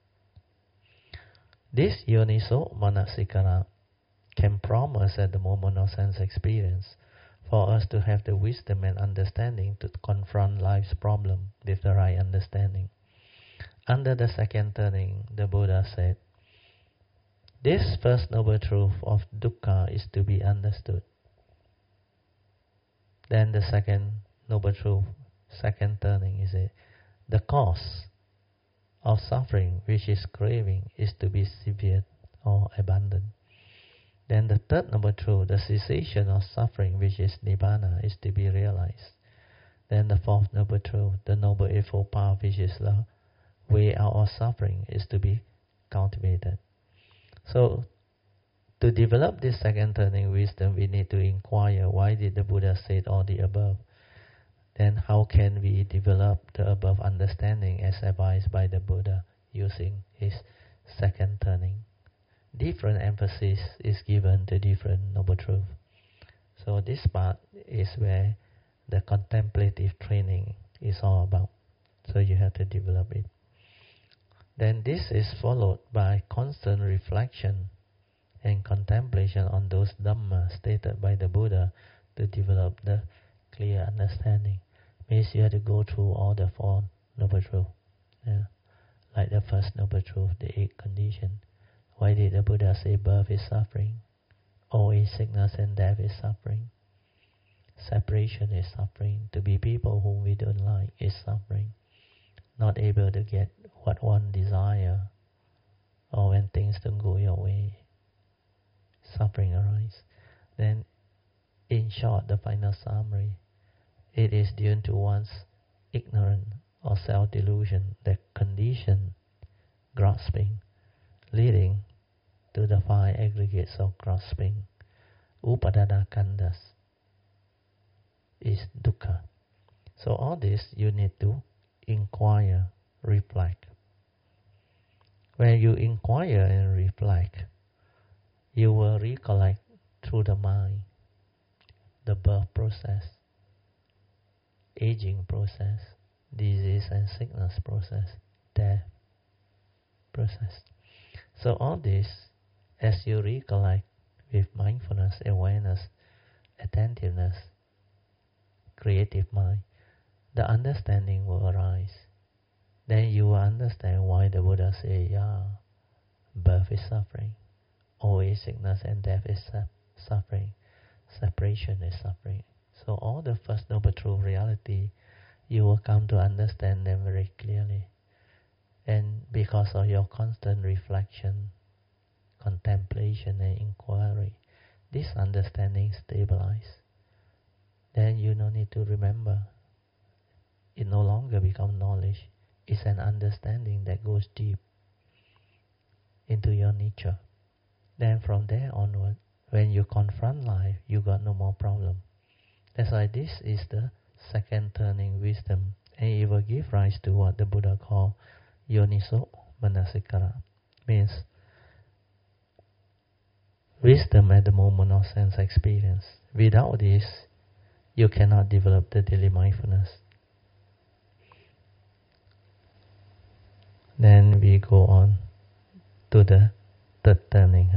This Yoniso Manasikara can promise at the moment of sense experience for us to have the wisdom and understanding to confront life's problem with the right understanding. Under the second turning, the Buddha said, this first noble truth of dukkha is to be understood. Then the second noble truth, second turning, is it, the cause of suffering, which is craving, is to be severed or abandoned. Then the third noble truth, the cessation of suffering, which is nibbana, is to be realized. Then the fourth noble truth, the Noble Eightfold Path, which is the way out of suffering, is to be cultivated. So, to develop this second turning wisdom, we need to inquire, why did the Buddha say all the above? Then how can we develop the above understanding as advised by the Buddha using his second turning? Different emphasis is given to different noble truth. So this part is where the contemplative training is all about. So you have to develop it. Then this is followed by constant reflection and contemplation on those Dhamma stated by the Buddha to develop the clear understanding. Means you have to go through all the four noble truths. Yeah. Like the first noble truth, the eighth condition. Why did the Buddha say birth is suffering? Old age, sickness, and death is suffering. Separation is suffering. To be people whom we don't like is suffering. Not able to get what one desire, or when things don't go your way, suffering arises. Then, in short, the final summary, it is due to one's ignorance or self-delusion that condition grasping, leading to the five aggregates of grasping. Upadana khandhas is dukkha. So all this you need to inquire, reflect. When you inquire and reflect, you will recollect through the mind the birth process, aging process, disease and sickness process, death process. So all this, as you recollect with mindfulness, awareness, attentiveness, creative mind, the understanding will arise. Then you will understand why the Buddha said, birth is suffering, old age, sickness and death is suffering, separation is suffering. So all the first noble truth reality, you will come to understand them very clearly. And because of your constant reflection, contemplation and inquiry, this understanding stabilizes. Then you no need to remember. It no longer becomes knowledge. It's an understanding that goes deep into your nature. Then from there onward, when you confront life, you got no more problem. That's why this is the second turning wisdom, and it will give rise to what the Buddha called Yoniso Manasikara. Means wisdom at the moment of sense experience, Without this, you cannot develop the daily mindfulness. Then we go on to the third turning.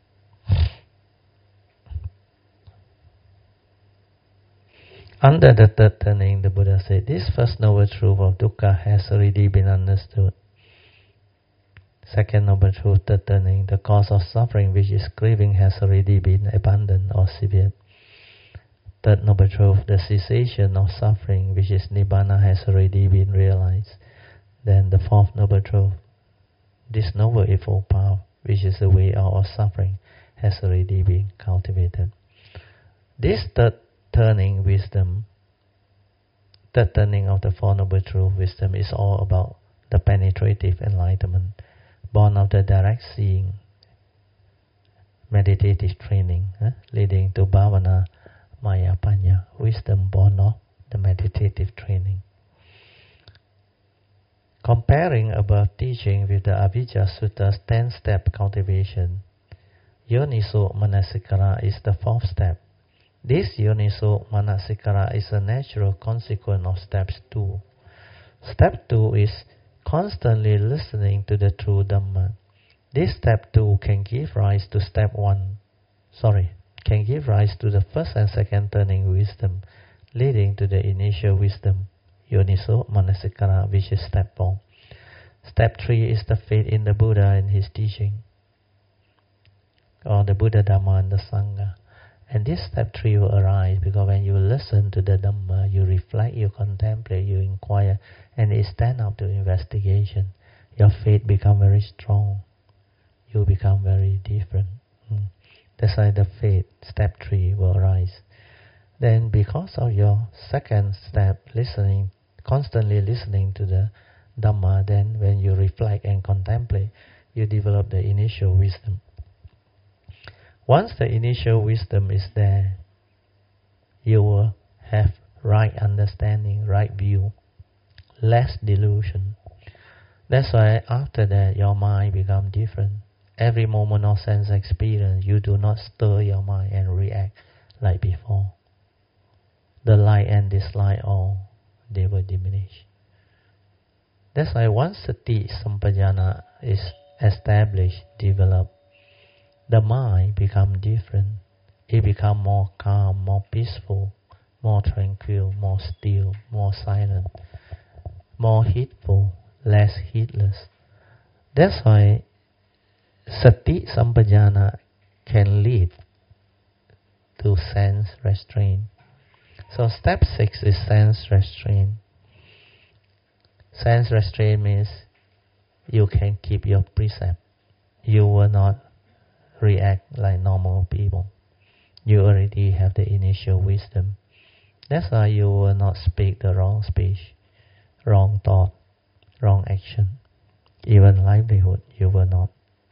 Under the third turning, the Buddha said, this first noble truth of dukkha has already been understood. Second noble truth, third turning, the cause of suffering, which is craving, has already been abandoned or severed. Third noble truth, the cessation of suffering, which is nibbana, has already been realized. Then the fourth noble truth, this noble eightfold path, which is the way out of suffering, has already been cultivated. This third turning wisdom, third turning of the Four Noble Truth wisdom is all about the penetrative enlightenment, born of the direct seeing, meditative training, leading to bhavana, maya, panya, wisdom born of the meditative training. Comparing above teaching with the Avijja Sutta's 10-step cultivation, Yoniso Manasikara is the fourth step. This Yoniso Manasikara is a natural consequence of steps 2. Step 2 is constantly listening to the true Dhamma. This step 2 can give rise to can give rise to the first and second turning wisdom, leading to the initial wisdom, Yoniso Manasikara, which is step 4. Step 3 is the faith in the Buddha and his teaching, or the Buddha, Dhamma, and the Sangha. And this step 3 will arise because when you listen to the Dhamma, you reflect, you contemplate, you inquire, and it stand up to investigation. Your faith becomes very strong. You become very different. That's why the faith, step 3, will arise. Then because of your second step, listening, constantly listening to the Dhamma, then when you reflect and contemplate, you develop the initial wisdom. Once the initial wisdom is there, you will have right understanding, right view, less delusion. That's why after that your mind becomes different. Every moment of sense experience, you do not stir your mind and react like before. The like and dislike all, they will diminish. That's why once sati sampajana is established, developed, the mind becomes different. It becomes more calm, more peaceful, more tranquil, more still, more silent, more heedful, less heedless. That's why sati sampajana can lead to sense restraint. So step 6 is sense restraint. Sense restraint means you can keep your precept. You will not react like normal people. You already have the initial wisdom. That's why you will not speak the wrong speech, wrong thought, wrong action. Even livelihood, you will not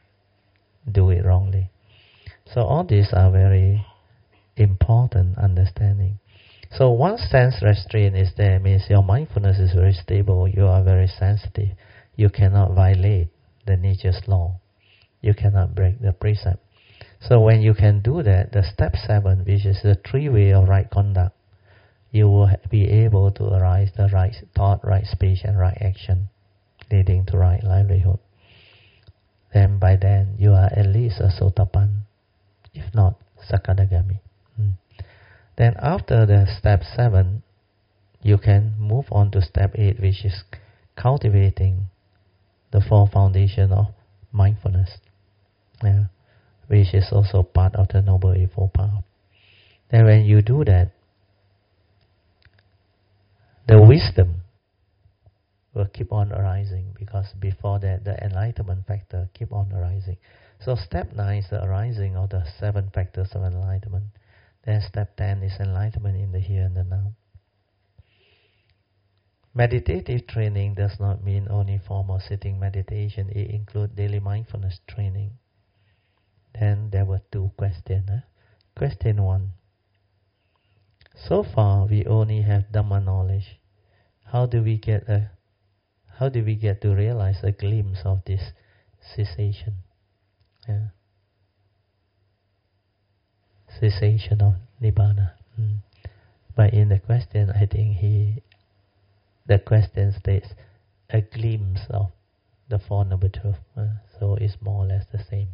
do it wrongly. So all these are very important understanding. So once sense restraint is there, means your mindfulness is very stable, you are very sensitive. You cannot violate the nature's law. You cannot break the precept. So when you can do that, the step 7, which is the 3 way of right conduct, you will be able to arise the right thought, right speech, and right action, leading to right livelihood. Then by then, you are at least a Sotapan, if not Sakadagami. Then after the step 7, you can move on to step 8, which is cultivating the 4 foundation of mindfulness, which is also part of the Noble Eightfold Path. Then when you do that, the wisdom will keep on arising, because before that the enlightenment factor keep on arising. So step 9 is the arising of the 7 factors of enlightenment. Then step 10 is enlightenment in the here and the now. Meditative training does not mean only formal sitting meditation. It includes daily mindfulness training. Then there were 2 questions. Question 1. So far we only have Dhamma knowledge. How do we get to realize a glimpse of this cessation? cessation of Nibbana. But in the question, I think the question states a glimpse of the Four Noble Truths. So it's more or less the same.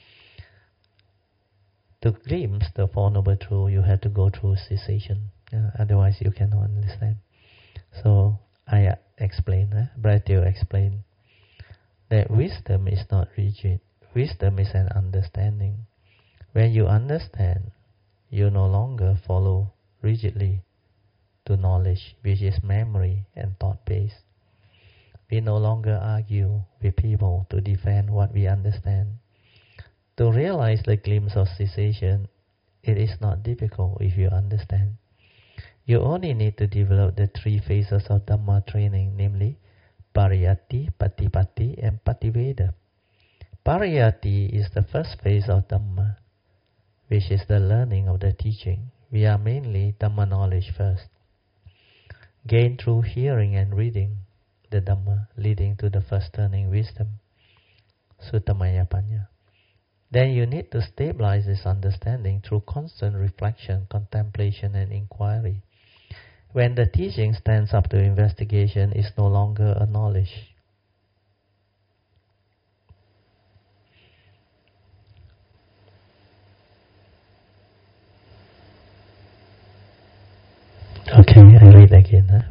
To glimpse the Four Noble Truths, you have to go through cessation. Otherwise, you cannot understand. So I explain, Bratio explained that wisdom is not rigid. Wisdom is an understanding. When you understand, you no longer follow rigidly to knowledge, which is memory and thought-based. We no longer argue with people to defend what we understand. To realize the glimpse of cessation, it is not difficult if you understand. You only need to develop the three phases of Dhamma training, namely Pariyatti, Patipatti, and Pativeda. Pariyatti is the first phase of Dhamma, which is the learning of the teaching. We are mainly Dhamma knowledge first, gained through hearing and reading the Dhamma, leading to the first turning wisdom, Suttamaya Panya. Then you need to stabilize this understanding through constant reflection, contemplation, and inquiry. When the teaching stands up to investigation, it's no longer a knowledge. Okay, I read again.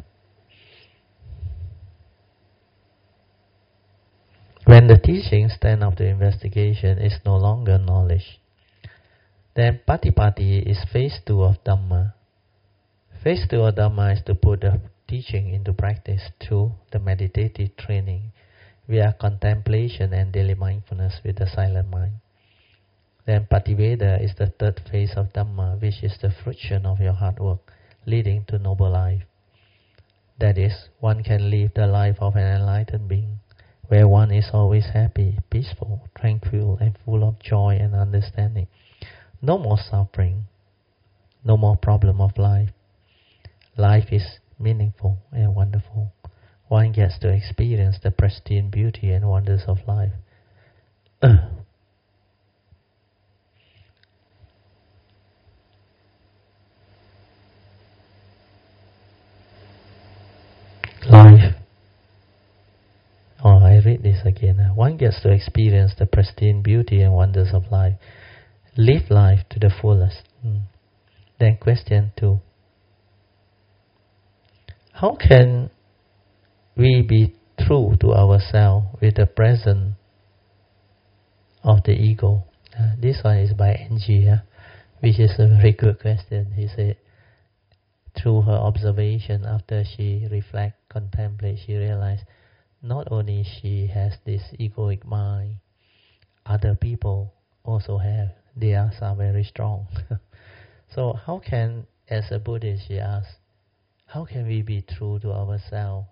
When the teachings stand up to investigation, it's no longer knowledge. Then Patipatti is phase 2 of Dhamma. Phase 2 of Dhamma is to put the teaching into practice through the meditative training via contemplation and daily mindfulness with the silent mind. Then Pativeda is the third phase of Dhamma, which is the fruition of your hard work, leading to noble life. That is, one can live the life of an enlightened being, where one is always happy, peaceful, tranquil, and full of joy and understanding. No more suffering, no more problem of life. Life is meaningful and wonderful. One gets to experience the pristine beauty and wonders of life. Life. I read this again. One gets to experience the pristine beauty and wonders of life. Live life to the fullest. Then question 2. How can we be true to ourselves with the presence of the ego? This one is by Angie, which is a very good question. He said, through her observation, after she reflect, contemplate, she realized not only she has this egoic mind, other people also have. Theirs are very strong. So how can, as a Buddhist, she asks, how can we be true to ourselves?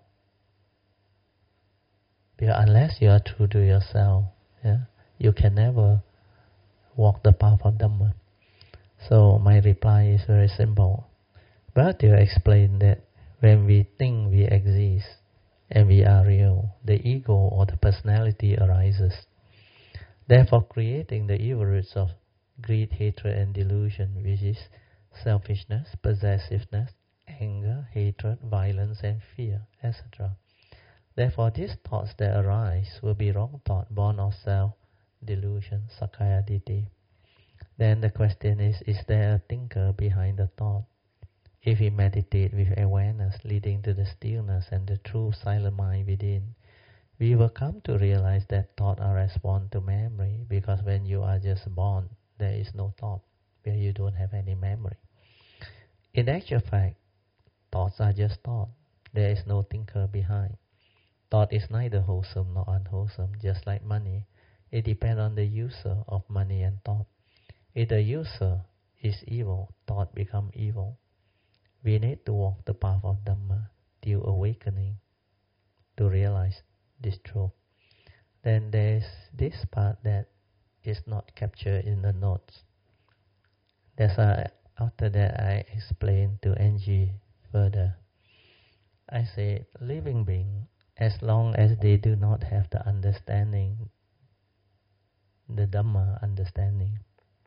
Because unless you are true to yourself, you can never walk the path of Dhamma. So my reply is very simple. Bhadra explained that when we think we exist and we are real, the ego or the personality arises. Therefore, creating the evil roots of greed, hatred, and delusion, which is selfishness, possessiveness, anger, hatred, violence, and fear, etc. Therefore, these thoughts that arise will be wrong thought, born of self-delusion, Sakkaya Ditthi. Then the question is there a thinker behind the thought? If we meditate with awareness leading to the stillness and the true silent mind within, we will come to realize that thoughts are response to memory, because when you are just born, there is no thought, where you don't have any memory. In actual fact, thoughts are just thought. There is no thinker behind. Thought is neither wholesome nor unwholesome, just like money. It depends on the user of money and thought. If the user is evil, thought becomes evil. We need to walk the path of Dhamma till awakening to realize this truth. Then there is this part that is not captured in the notes. That's why after that I explained to Angie further. I say, living being, as long as they do not have the understanding, the Dhamma understanding,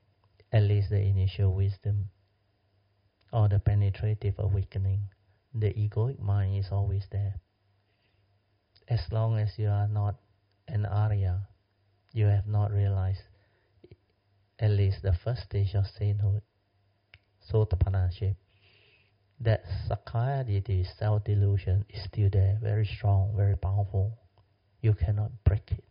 at least the initial wisdom or the penetrative awakening, the egoic mind is always there. As long as you are not an Arya, you have not realized at least the first stage of sainthood, Sotapanna, that Sakkaya Ditthi, self-delusion, is still there, very strong, very powerful. You cannot break it.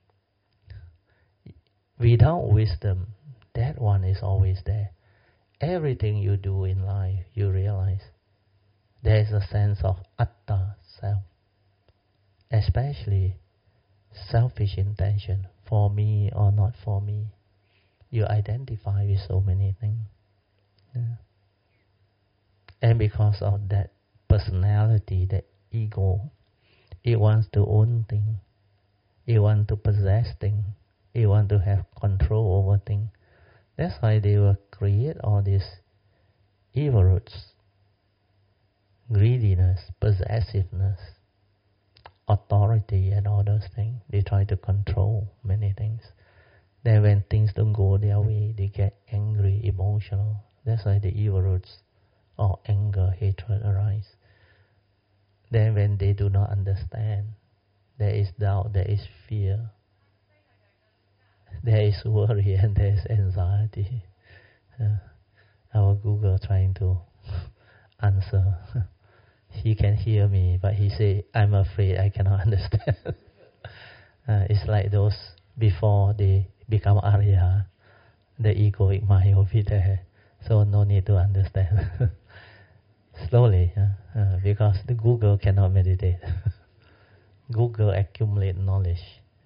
Without wisdom, that one is always there. Everything you do in life, you realize there is a sense of atta, self. Especially selfish intention, for me or not for me. You identify with so many things. Yeah. And because of that personality, that ego, it wants to own things. It wants to possess things. It wants to have control over things. That's why they will create all these evil roots. Greediness, possessiveness, authority and all those things. They try to control many things. Then when things don't go their way, they get angry, emotional. That's why the evil roots of anger, hatred arise. Then when they do not understand, there is doubt, there is fear, there is worry and there is anxiety. Our Google trying to answer. He can hear me, but he say, I'm afraid I cannot understand. It's like those before they become Arya, the egoic mind will be there. So no need to understand. Slowly, because the Google cannot meditate. Google accumulate knowledge.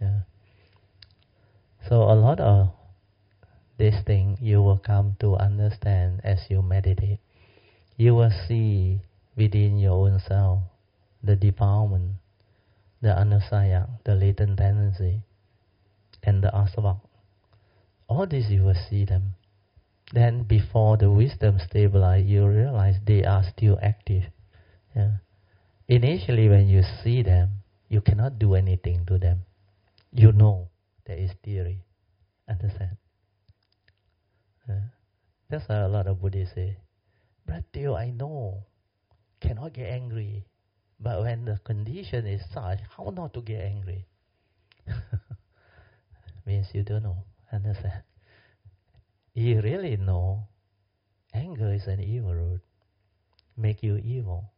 So a lot of this thing you will come to understand as you meditate. You will see within your own self the defilement, the anusaya, the latent tendency, and the asava. All these you will see them. Then before the wisdom stabilize, you realize they are still active. Initially when you see them, you cannot do anything to them. You know there is theory. Understand? That's why a lot of Buddhists say, but till I know, cannot get angry. But when the condition is such, how not to get angry? Means you don't know. Understand? You really know anger is an evil root. Make you evil.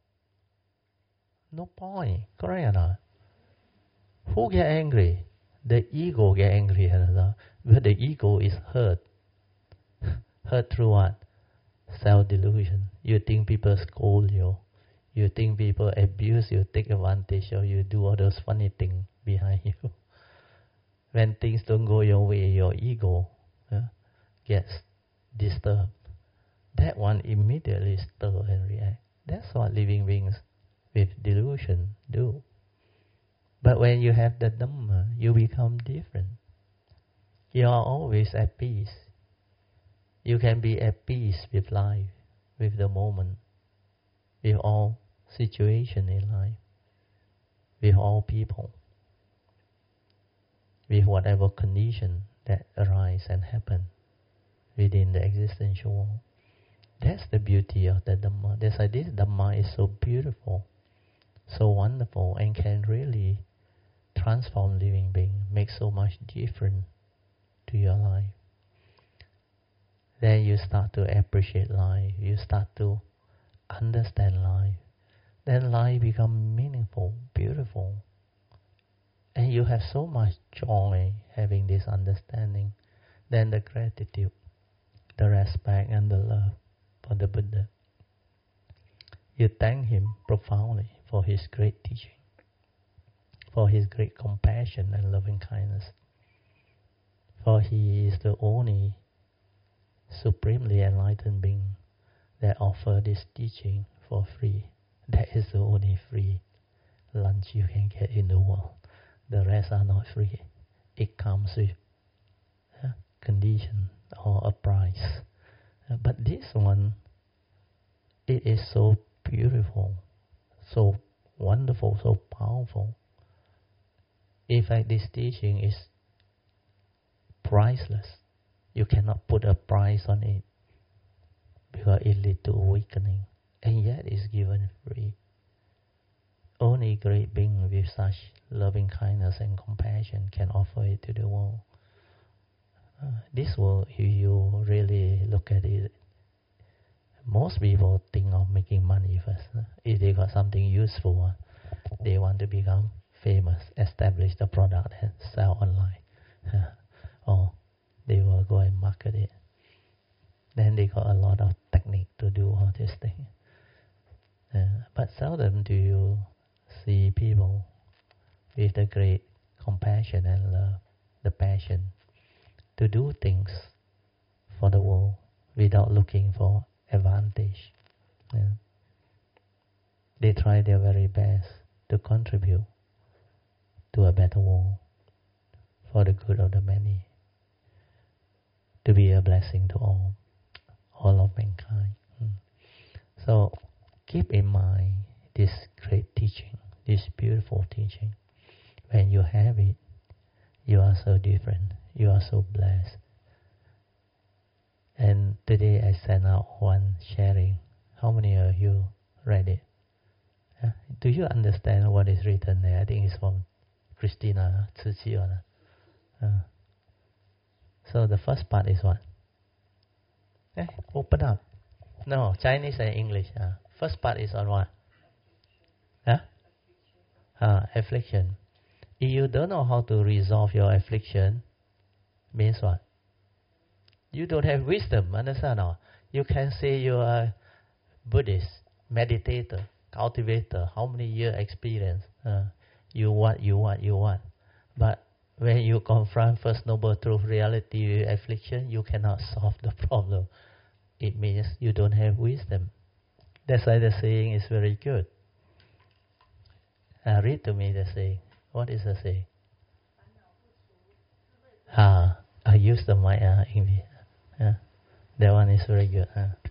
No point. Correct or not? Who get angry? The ego get angry. But the ego is hurt. Hurt through what? Self-delusion. You think people scold you. You think people abuse you, take advantage of you, do all those funny things behind you. When things don't go your way, your ego gets disturbed. That one immediately stir and react. That's what living beings with delusion do. But when you have the Dhamma, you become different. You are always at peace. You can be at peace with life, with the moment, with all situation in life, with all people, with whatever condition that arise and happen within the existential world. That's the beauty of the Dhamma. That's why this Dhamma is so beautiful, so wonderful, and can really transform living being, make so much difference to your life. Then you start to appreciate life. You start to understand life. Then life becomes meaningful, beautiful. And you have so much joy having this understanding. Then the gratitude, the respect and the love for the Buddha. You thank him profoundly for his great teaching, for his great compassion and loving kindness. For he is the only supremely enlightened being that offer this teaching for free. That is the only free lunch you can get in the world. The rest are not free. It comes with condition or a price. But this one, it is so beautiful, so wonderful, so powerful. In fact, this teaching is priceless. You cannot put a price on it because it leads to awakening, and yet it's given free. Only great beings with such loving kindness and compassion can offer it to the world. This world, if you really look at it, most people think of making money first. If they got something useful, they want to become famous, establish the product and sell online. Or they will go and market it. Then they got a lot of technique to do all these things. But seldom do you see people with the great compassion and love, the passion to do things for the world without looking for advantage. They try their very best to contribute to a better world for the good of the many, to be a blessing to all of mankind. So keep in mind this great teaching, this beautiful teaching. When you have it, you are so different, you are so blessed. And today I sent out one sharing. How many of you read it? Do you understand what is written there? I think it's from Christina Tsuchiya. So the first part is what? Open up. No, Chinese and English. First part is on what? Affliction. If you don't know how to resolve your affliction, means what? You don't have wisdom, understand or not? You can say you are a Buddhist, meditator, cultivator, how many years experience? You want. But when you confront First Noble Truth reality affliction, you cannot solve the problem. It means you don't have wisdom. That's why the saying is very good. Read to me the saying. What is the saying? I use the mic English. That one is very good.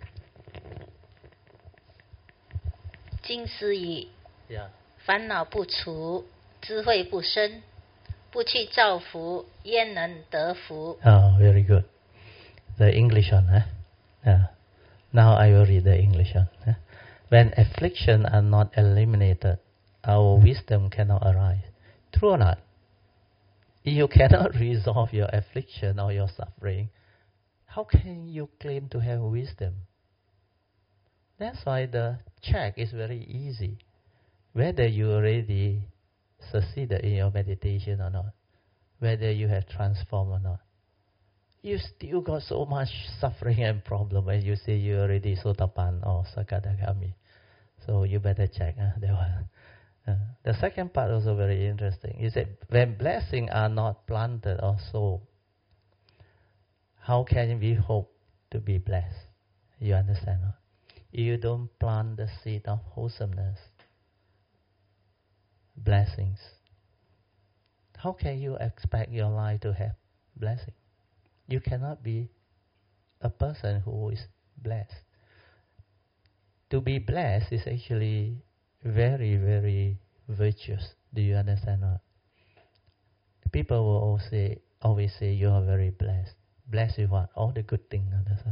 经师语 Yeah. 烦恼不除，智慧不生，不去造福，焉能得福？ Very good. The English one, Now I will read the English one. When affliction are not eliminated, our wisdom cannot arise. True or not? You cannot resolve your affliction or your suffering. How can you claim to have wisdom? That's why the check is very easy. Whether you already succeeded in your meditation or not, whether you have transformed or not, you still got so much suffering and problem when you say you already Sotapan or Sakadagami. So you better check that one. The second part also very interesting. Is that when blessings are not planted or sown, how can we hope to be blessed? You understand? Huh? You don't plant the seed of wholesomeness, blessings. How can you expect your life to have blessing? You cannot be a person who is blessed. To be blessed is actually very, very virtuous. Do you understand that? People will always say you are very blessed. Blessed with what? All the good things.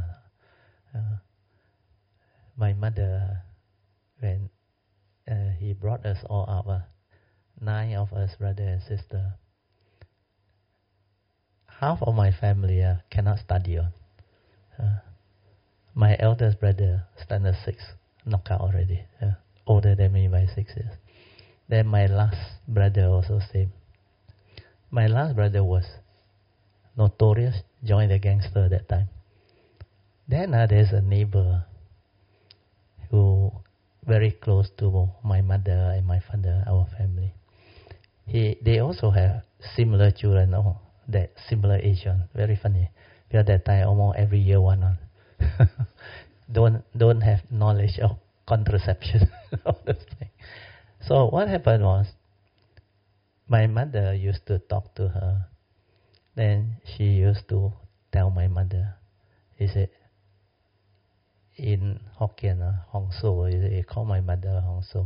My mother, when he brought us all up, 9 of us, brother and sister, half of my family cannot study on. My eldest brother, standard 6, knocked out already, older than me by 6 years. Then my last brother also same. My last brother was notorious, joined the gangster that time. Then there's a neighbor who very close to my mother and my father, our family. They also have similar children, that similar age one. Very funny. Because that time almost every year one on. don't have knowledge of contraception. All those things. So what happened was, my mother used to talk to her. Then she used to tell my mother, he said, in Hokkien, Hong So, he called my mother Hong So.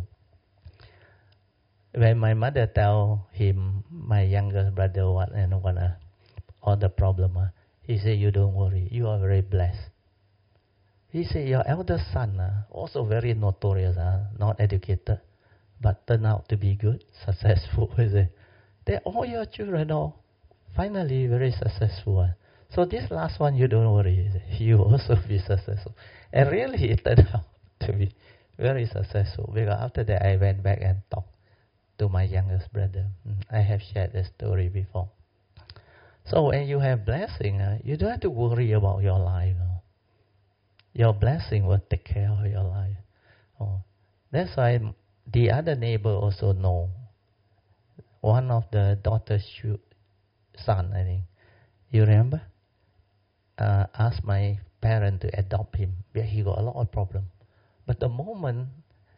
When my mother tell him, my younger brother, what and what, all the problem, He said, you don't worry, you are very blessed. He said, your eldest son, also very notorious, not educated, but turned out to be good, successful. He said, they all your children are finally very successful. So this last one, you don't worry, you also be successful. And really it turned out to be very successful, because after that I went back and talked to my youngest brother. I have shared the story before. So when you have blessing, you don't have to worry about your life. Your blessing will take care of your life. That's why the other neighbor also know. One of the daughter's son, I think, you remember, asked my parent to adopt him. He got a lot of problem. But the moment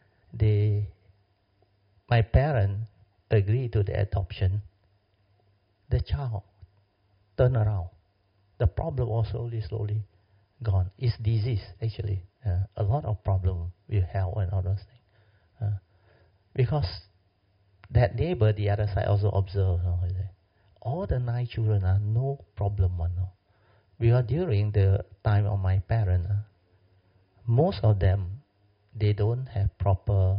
my parent agreed to the adoption, the child turned around. The problem was slowly gone. It's disease, actually. A lot of problem with health and all those things. Because that neighbor, the other side, also observed, all the 9 children are no problem. Because during the time of my parents, most of them, they don't have proper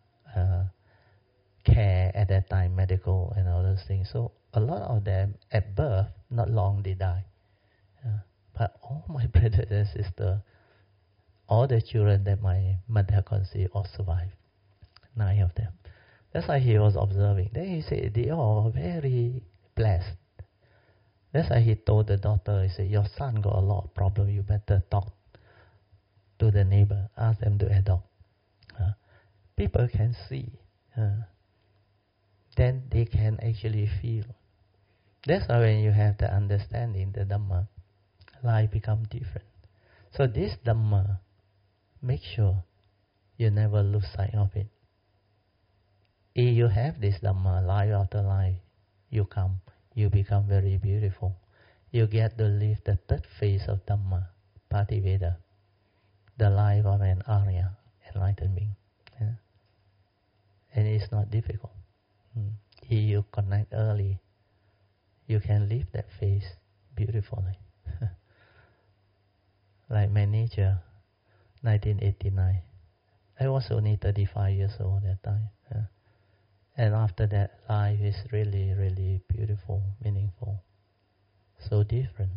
care at that time, medical and all those things. So a lot of them, at birth, not long they die. But all my brothers and sisters, all the children that my mother conceived, all survived. 9 of them. That's why he was observing. Then he said, they are very blessed. That's why he told the daughter, he said, your son got a lot of problem. You better talk to the neighbor. Ask them to adopt. People can see. Then they can actually feel. That's why when you have the understanding, the Dhamma, life becomes different. So this Dhamma, make sure you never lose sight of it. If you have this Dhamma, life after life, you become very beautiful. You get to live the third phase of Dhamma, Pativeda, the life of an Arya, enlightened being. And it's not difficult. If you connect early, you can live that phase beautifully. Like my nature, 1989. I was only 35 years old at that time. And after that, life is really, really beautiful, meaningful. So different.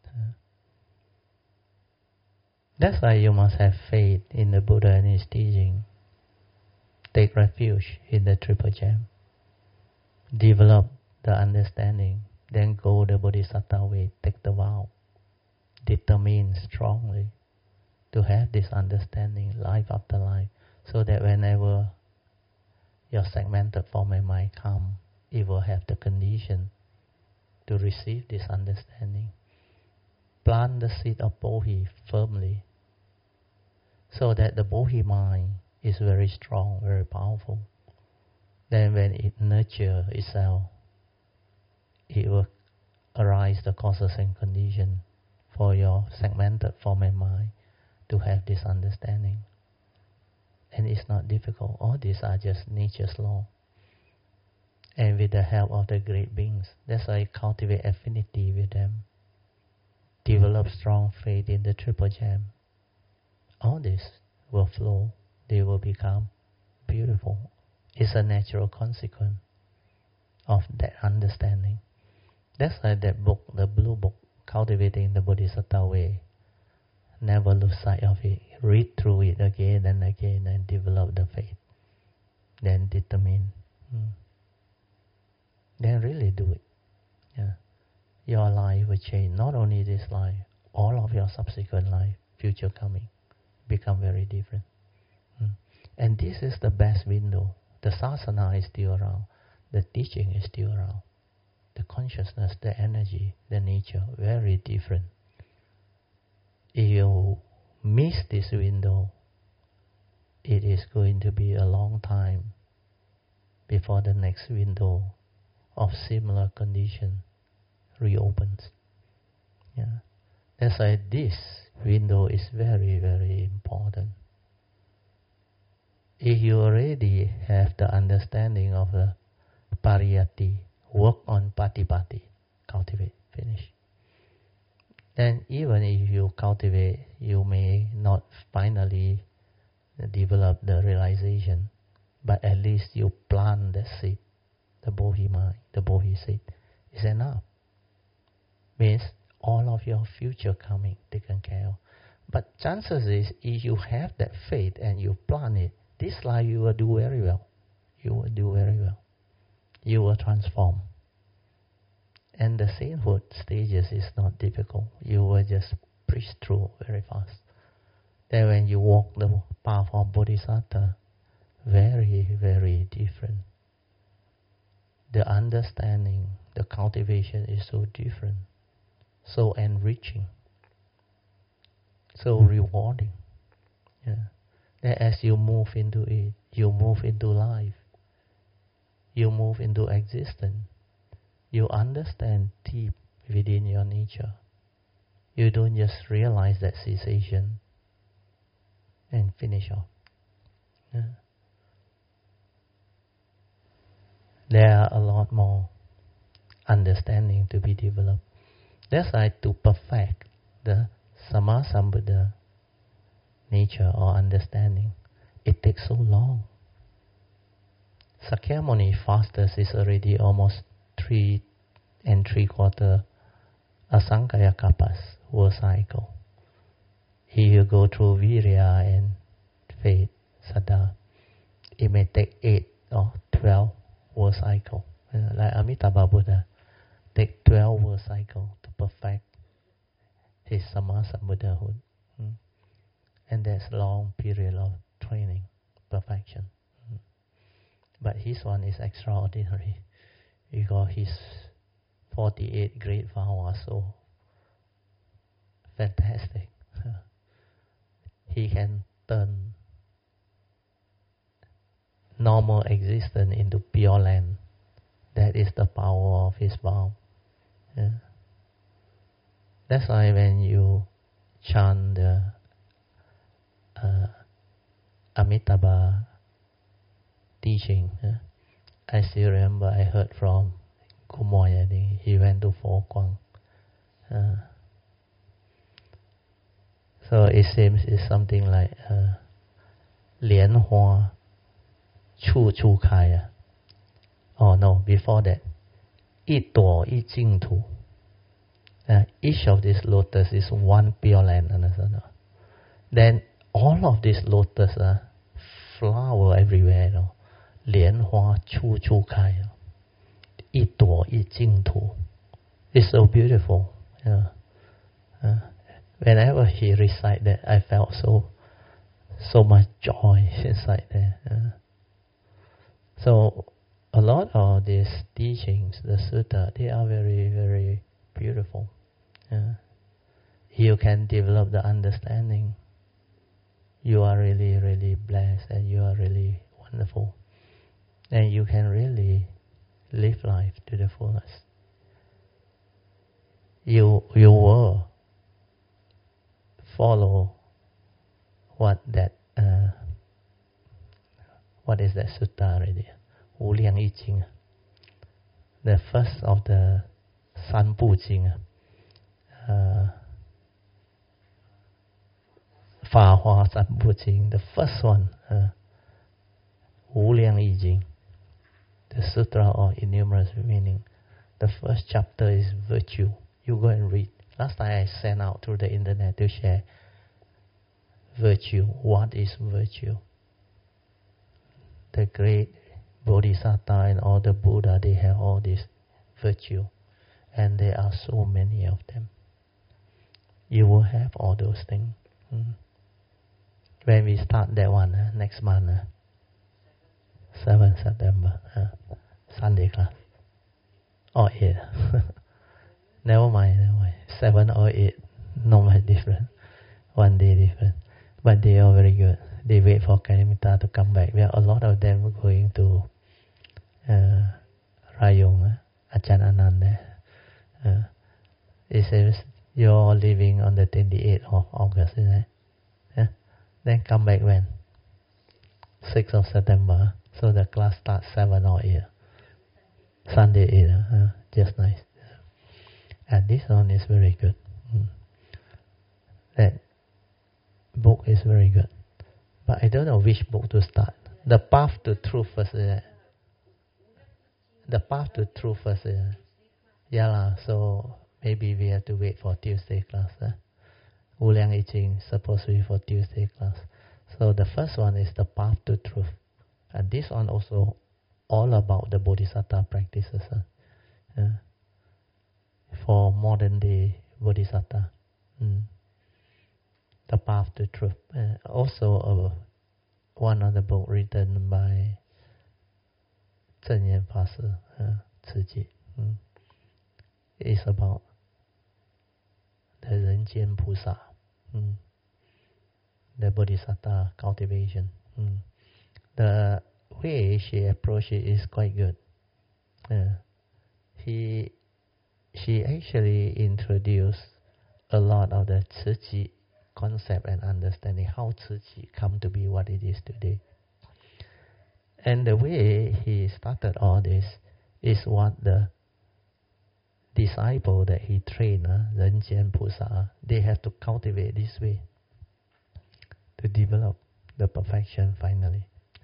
That's why you must have faith in the Buddha and his teaching. Take refuge in the Triple Gem. Develop the understanding. Then go the Bodhisattva way. Take the vow. Determine strongly to have this understanding life after life, so that whenever your segmented form of mind come, it will have the condition to receive this understanding. Plant the seed of Bodhi firmly, so that the Bodhi mind is very strong, very powerful. Then when it nurtures itself, it will arise the causes and condition for your segmented form and mind to have this understanding. And it's not difficult. All these are just nature's law. And with the help of the great beings, that's why I cultivate affinity with them. Develop strong faith in the Triple Gem. All this will flow. They will become beautiful. It's a natural consequence of that understanding. That's why that book, the blue book, Cultivating the Bodhisattva Way, never lose sight of it. Read through it again and again and develop the faith. Then determine. Then really do it. Your life will change. Not only this life, all of your subsequent life, future coming, become very different. And this is the best window. The sasana is still around. The teaching is still around. The consciousness, the energy, the nature, very different. If you miss this window, it is going to be a long time before the next window of similar condition reopens. That's why this window is very, very important. If you already have the understanding of the pariyatti, work on patipatti, cultivate, finish. then even if you cultivate, you may not finally develop the realization, but at least you plant the seed, the bodhi mind, the bodhi seed is enough. Means all of your future coming taken care of. But chances is, if you have that faith and you plant it, this life you will do very well. You will do very well. You will transform. And the sainthood stages is not difficult. You will just preach through very fast. Then when you walk the path of Bodhisattva, very, very different. The understanding, the cultivation is so different, so enriching, so rewarding. Yeah. Then as you move into it, you move into life. You move into existence. You understand deep within your nature. You don't just realize that cessation and finish off. Yeah. There are a lot more understanding to be developed. That's why to perfect the Sammasambuddha nature or understanding, it takes so long. Sakyamuni fastest is already almost 3 3/4 Asankaya Kappas world cycle. If you go through Virya and faith, Saddha, it may take 8 or 12 world cycle. Like Amitabha Buddha, take 12 world cycle to perfect his Sammasambuddhahood. And that's long period of training, perfection. But his one is extraordinary because his 48 great vows are so fantastic. He can turn normal existence into pure land. That is the power of his vow. Yeah. That's why when you chant the Amitabha teaching, I still remember I heard from Kumoy, I think he went to Fo Guang. So it seems it's something like Lian Hua Chu Chu Kai. Oh no, before that, Yi Duo Yi Jing Tu. Each of these lotus is one pure land, understand? Then all of these lotus flower everywhere. Lian Hua Chu Chu Kai. Yi Duo Yi Jing Tu. It's so beautiful. Yeah. Whenever he recited that, I felt so much joy inside there. So a lot of these teachings, the sutta, they are very, very beautiful. You can develop the understanding. You are really, really blessed, and you are really wonderful, and you can really live life to the fullest. You will follow what is that sutta already? Wu Liang Yi Jing. The first of the San Bu Jing. Fa Hua San Bu Jing. The first one. Wu Liang Yi Jing. The Sutra of Innumerous Meaning. The first chapter is virtue. You go and read. Last time I sent out through the internet to share virtue. What is virtue? The great Bodhisattva and all the Buddha, they have all this virtue. And there are so many of them. You will have all those things. When we start that one, next month, 7 September, Sunday class. Or 8. Never mind. 7 or 8, not much different. One day different. But they are very good. They wait for Kalimita to come back. There are a lot of them going to Rayong, Ajahn Anand. It says you're leaving on the 28th of August, isn't it? Then come back when? 6th of September. So the class starts 7 or 8. Sunday 8. Just nice. And this one is very good. that book is very good. But I don't know which book to start. The Path to Truth first. The Path to Truth first. Yeah lah. So maybe we have to wait for Tuesday class. Wu Liang I Ching supposed to be for Tuesday class. So the first one is the Path to Truth. And this one also all about the Bodhisattva practices. For modern day Bodhisattva. The Path to Truth. Also one other book written by Zhen Yan Pa Si, Ci Ji. It's about the Renjian Pusa, the Bodhisattva cultivation. The way she approached it is quite good. She actually introduced a lot of the Ci Ji concept and understanding how Ci Ji come to be what it is today. And the way he started all this is what the disciple that he trained, Renjian Pusa, they have to cultivate this way to develop the perfection finally.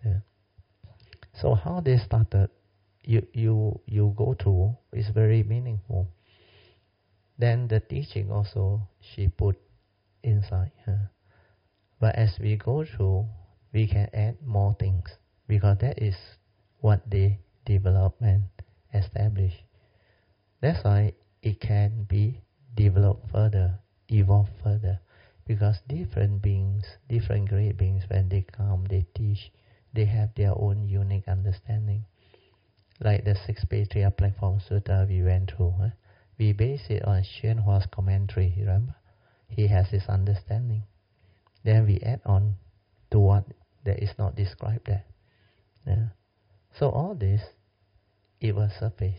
So how they started, you go through is very meaningful. Then the teaching also she put inside. But as we go through, we can add more things because that is what they develop and establish. That's why it can be developed further, evolve further. Because different beings, different great beings, when they come, they teach, they have their own unique understanding. Like the 6 Patriarch Platform Sutta we went through. We base it on Xuan Hua's commentary, remember? He has his understanding. Then we add on to what that is not described there. So all this, it will surface.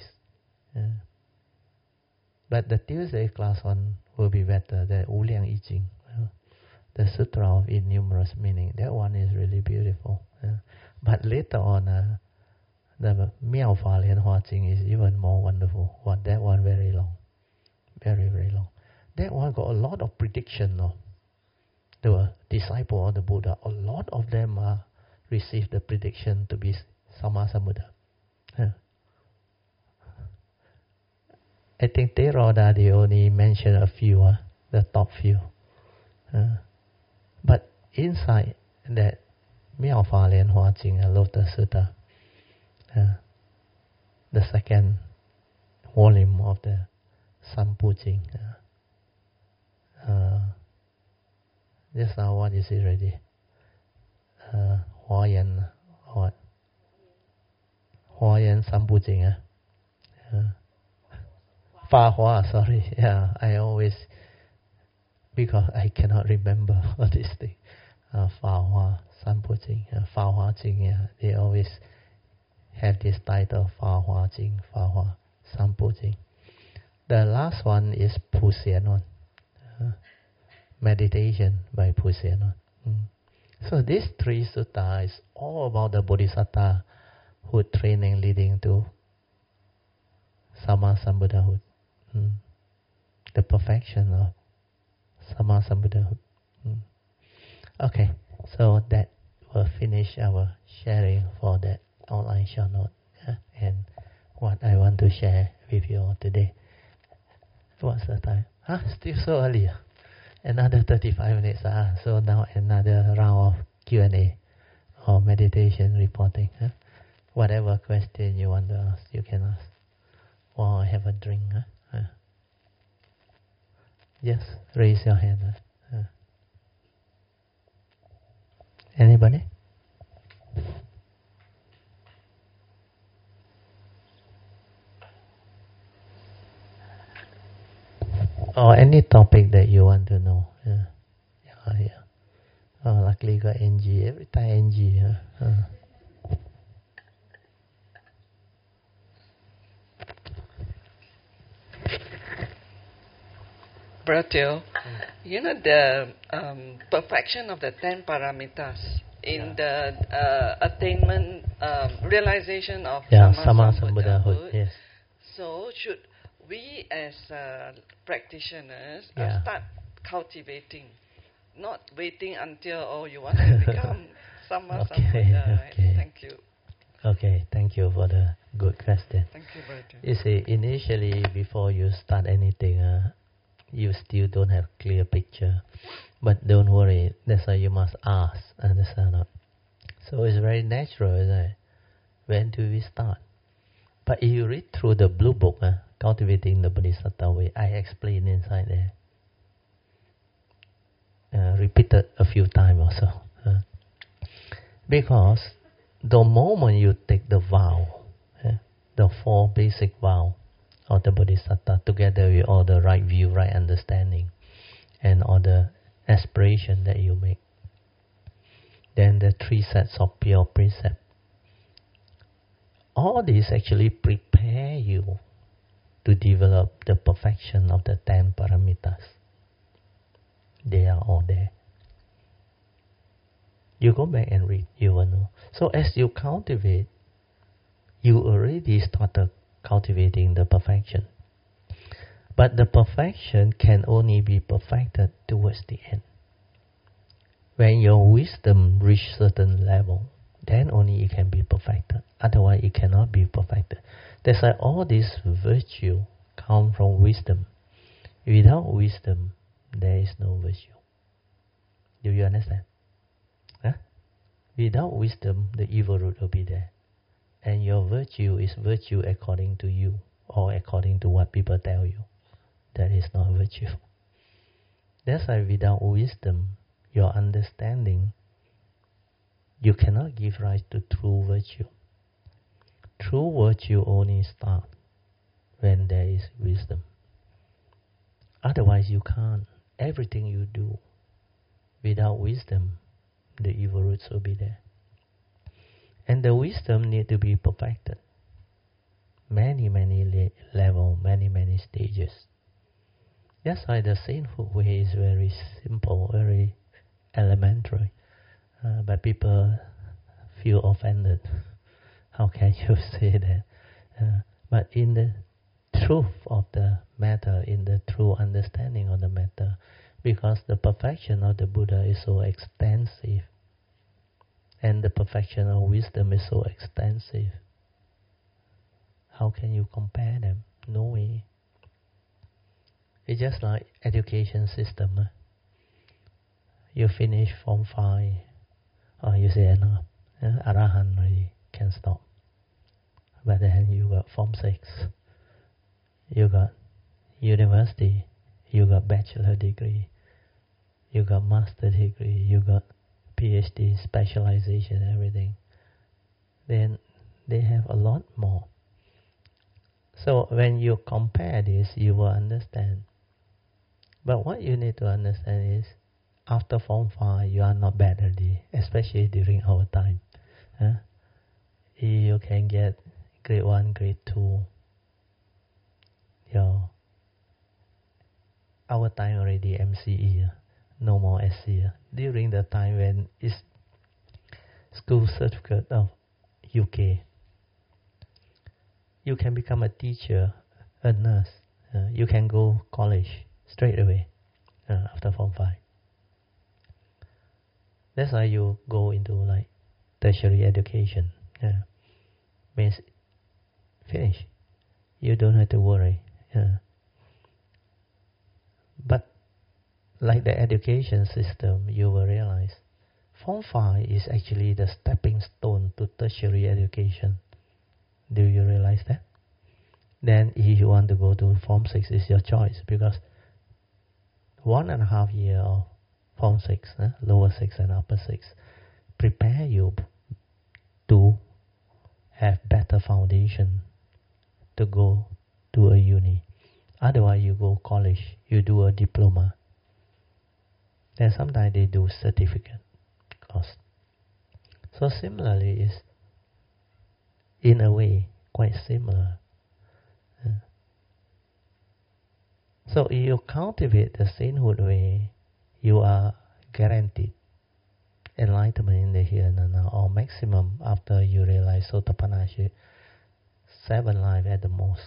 But the Tuesday class one will be better, the Wu Liang I Ching, the Sutra of Innumerous Meaning. That one is really beautiful. But later on, the Miao Fa Lian Hua Jing is even more wonderful. That one very long. Very, very long. That one got a lot of prediction. The disciple of the Buddha, a lot of them received the prediction to be Sama Sambuddha. I think Theravada, they only mention a few, the top few. But inside that Miao Fa Lian Hua Jing, Lotus Sutta, the second volume of the Sampu Jing, just now what is it already? Huayan, what? Huayan Sampu Jing, Fa Hua, sorry. Yeah, I always, because I cannot remember all these things. Fa Hua, Sampu Jing, Fa Hua Jing, yeah. They always have this title, Fa Hua Jing, Fa Hua, Sampu Jing. The last one is Pu Xian, Meditation by Pu Xian. So these 3 suttas is all about the Bodhisattva hood training leading to Sama Sambuddhahood. The perfection of Sama Sambuddhahood. Okay, so that will finish our sharing for that online short note. And what I want to share with you all today. What's the time? Still so early. Another 35 minutes. So now another round of Q&A or meditation reporting. Whatever question you want to ask, you can ask. Or have a drink. Yes, raise your hand. Anybody? Or any topic that you want to know. Yeah. Oh, luckily got NG. Every time NG. Brother, you know the perfection of the 10 paramitas in the attainment, realization of Sama Sambuddhahood. Yes. So should we as practitioners start cultivating not waiting until you want to become Sama Sambuddha. Right? Okay. Thank you. Okay, thank you for the good question. Thank you, brother. You see, initially, before you start anything, you still don't have clear picture. But don't worry, that's why you must ask, understand? So it's very natural, isn't it? When do we start? But if you read through the blue book, Cultivating the Bodhisattva Way, I explain inside there. Repeated a few times also. Because the moment you take the vow, the 4 basic vows of the Bodhisattva, together with all the right view, right understanding, and all the aspiration that you make, then the 3 sets of pure precept. All this actually prepare you to develop the perfection of the 10 paramitas. They are all there. You go back and read, you will know. So as you cultivate, you already started cultivating the perfection. But the perfection can only be perfected towards the end. When your wisdom reaches certain level, then only it can be perfected. Otherwise, it cannot be perfected. That's why all this virtue come from wisdom. Without wisdom, there is no virtue. Do you understand? Without wisdom, the evil root will be there. And your virtue is virtue according to you, or according to what people tell you. That is not virtue. That's why without wisdom, your understanding, you cannot give rise to true virtue. True virtue only starts when there is wisdom. Otherwise you can't. Everything you do, without wisdom, the evil roots will be there. And the wisdom need to be perfected. Many levels, many stages. That's why the sainthood way is very simple, very elementary. But people feel offended. How can you say that? But in the truth of the matter, in the true understanding of the matter, because the perfection of the Buddha is so extensive, and the perfection of wisdom is so extensive, how can you compare them? No way. It's just like education system. You finish Form 5, or you say enough, Arahant already can stop. But then you got Form 6, you got university, you got bachelor degree, you got master degree, you got PhD, specialization, everything. Then they have a lot more. So when you compare this, you will understand. But what you need to understand is, after Form 5, you are not bad already, especially during our time. You can get grade 1, grade 2. Our time already MCE, no more SC. During the time when it's school certificate of UK, you can become a teacher, a nurse. You can go college straight away after Form 5. That's why you go into like tertiary education. Means finish. You don't have to worry. But like the education system, you will realize Form 5 is actually the stepping stone to tertiary education. Do you realize that? Then if you want to go to Form 6, it's your choice, because 1.5 years of Form 6, lower 6 and upper 6, prepare you to have better foundation to go to a uni. Otherwise you go college, you do a diploma. Then sometimes they do certificate course. So similarly, is in a way quite similar. So if you cultivate the sainthood way, you are guaranteed enlightenment in the here and now, or maximum after you realize Sotapanna, 7 lives at the most,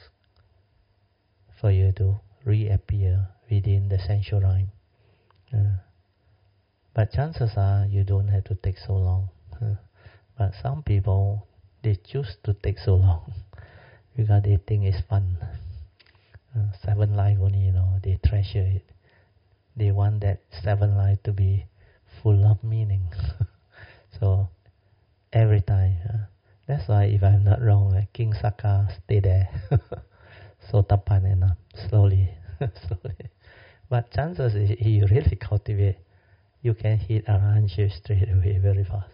for you to reappear within the sensual rhyme. But chances are you don't have to take so long. But some people, they choose to take so long because they think it's fun. 7 life only, they treasure it. They want that 7 life to be full of meaning. So every time, that's why if I'm not wrong, King Saka stay there. Sotapan enough, slowly. But chances is, if you really cultivate, you can hit Arahantship straight away very fast.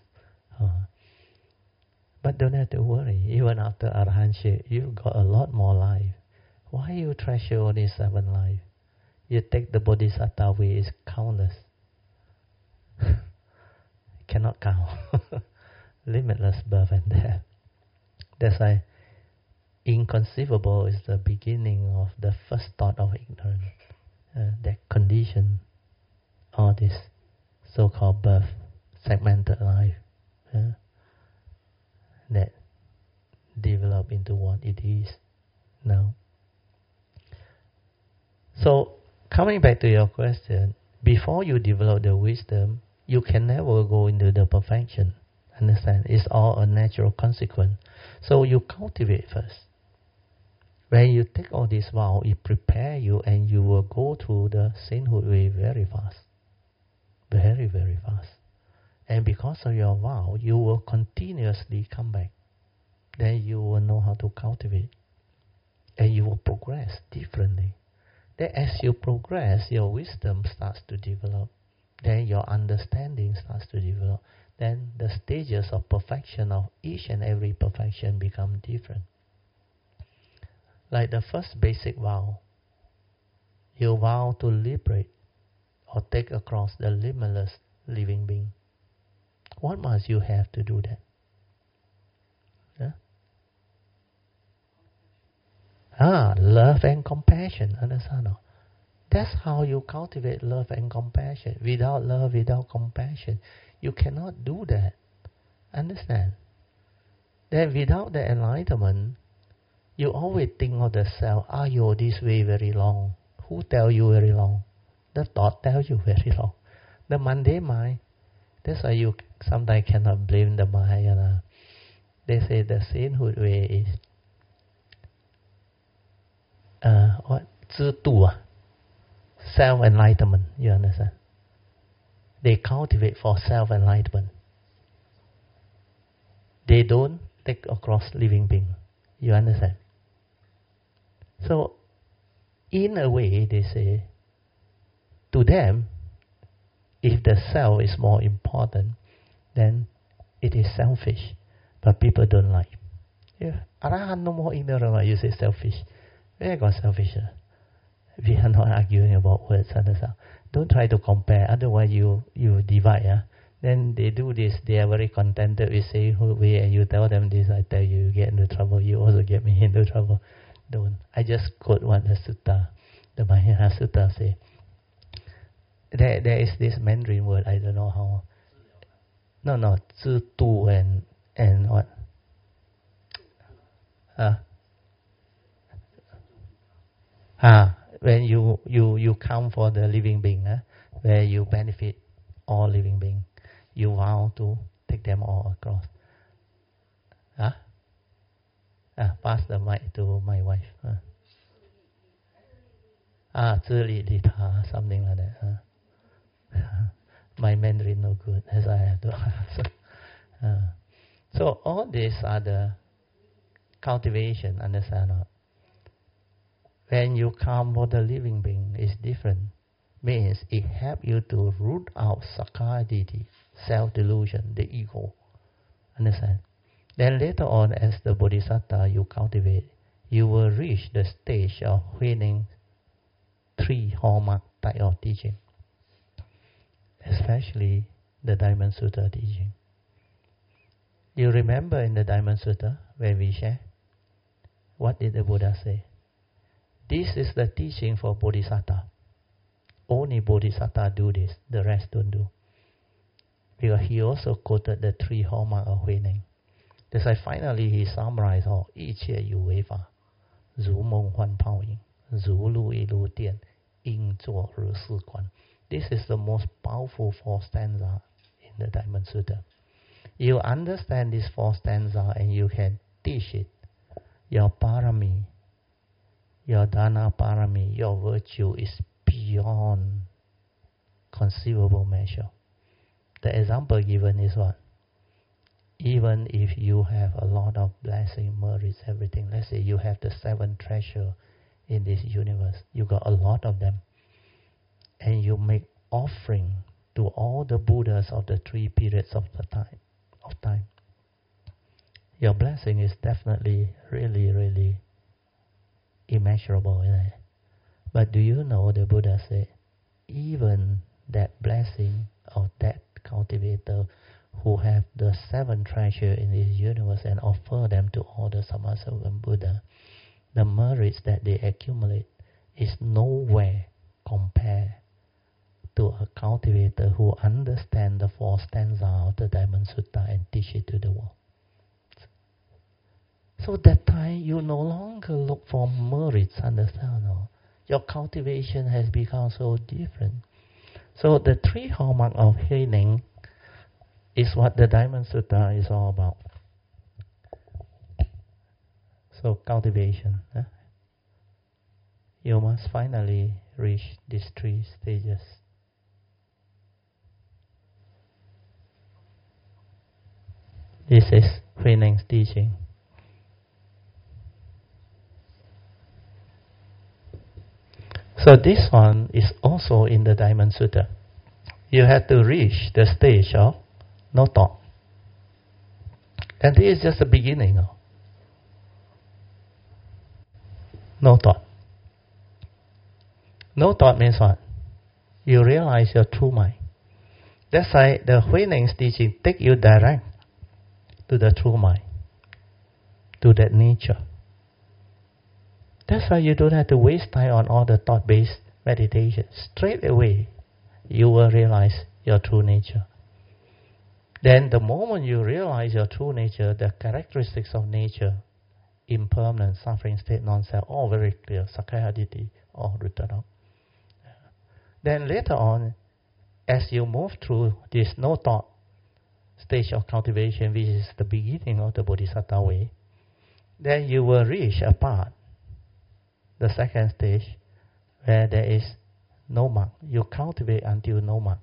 But don't have to worry. Even after Arahantship, you got a lot more life. Why you treasure only 7 life? You take the Bodhisattva way, it's countless. Cannot count. Limitless birth and death. That's why inconceivable is the beginning of the first thought of ignorance. That condition, all this so-called birth, segmented life, that develop into what it is now. So, coming back to your question, before you develop the wisdom, you can never go into the perfection. Understand? It's all a natural consequence. So you cultivate first. When you take all this vow, it prepare you and you will go through the sainthood way very fast. Very, very fast. And because of your vow, you will continuously come back. Then you will know how to cultivate. And you will progress differently. Then as you progress, your wisdom starts to develop. Then your understanding starts to develop. Then the stages of perfection of each and every perfection become different. Like the first basic vow, you vow to liberate or take across the limitless living being. What must you have to do that? Love and compassion. Understand? That's how you cultivate love and compassion. Without love, without compassion, you cannot do that. Understand? Then without the enlightenment, you always think of the self. This way very long. Who tell you very long? The thought tells you very long. The mundane mind. That's why you sometimes cannot blame the Mahayana. They say the sainthood way is self-enlightenment. You understand? They cultivate for self-enlightenment. They don't take across living being. You understand? So, in a way, they say, to them, if the self is more important, then it is selfish. But people don't like. Arahant no more ignorant, you say selfish. Where got selfish? We are not arguing about words. Don't try to compare, otherwise you divide. Then they do this, they are very contented with saying way, and you tell them this, I tell you, you get into trouble, you also get me into trouble. Don't. I just quote what the sutta, the Mahayana Sutta say. There is this Mandarin word, I don't know how. No, 自度 and what? When you come for the living being, where you benefit all living beings, you vow to take them all across. Pass the mic to my wife. 自利利他, something like that. My Mandarin no good, as I have to. So all these are the cultivation, understand? When you come for the living being, it's different. Means it helps you to root out sakkaya ditthi, self-delusion, the ego. Understand? Then later on, as the Bodhisattva you cultivate, you will reach the stage of winning 3 hallmark type of teaching. Especially the Diamond Sutta teaching. You remember in the Diamond Sutta, when we share, what did the Buddha say? This is the teaching for Bodhisattva. Only Bodhisattva do this, the rest don't do. Because he also quoted the 3 hallmark of Huineng. That's why finally he summarized all, 一切有为法，如梦幻泡影，如露亦如电，应作如是观， This is the most powerful 4 stanza in the Diamond Sutta. You understand this 4 stanza and you can teach it. Your parami, your dana parami, your virtue is beyond conceivable measure. The example given is what? Even if you have a lot of blessing, merits, everything, let's say you have the 7 treasure in this universe, you got a lot of them, and you make offering to all the Buddhas of the 3 periods of time. Your blessing is definitely really, really immeasurable, isn't it? But do you know the Buddha said, even that blessing of that cultivator who have the 7 treasure in this universe and offer them to all the Sammasavan Buddha, the merits that they accumulate is nowhere compared to a cultivator who understands the 4 stanza of the Diamond Sutta and teach it to the world. So that time you no longer look for merits, understand? No? Your cultivation has become so different. So the 3 hallmark of healing is what the Diamond Sutta is all about. So cultivation. You must finally reach these 3 stages. This is Huineng's teaching. So this one is also in the Diamond Sutta. You have to reach the stage of no thought. And this is just the beginning. No thought. No thought means what? You realize your true mind. That's why the Huineng's teaching take you direct to the true mind, to that nature. That's why you don't have to waste time on all the thought-based meditation. Straight away, you will realize your true nature. Then the moment you realize your true nature, the characteristics of nature, impermanent, suffering, state, non-self, all very clear, Sakkaya Ditthi, all written out. Then later on, as you move through this no-thought stage of cultivation, which is the beginning of the Bodhisattva way, then you will reach a part, the second stage, where there is no mark. You cultivate until no mark.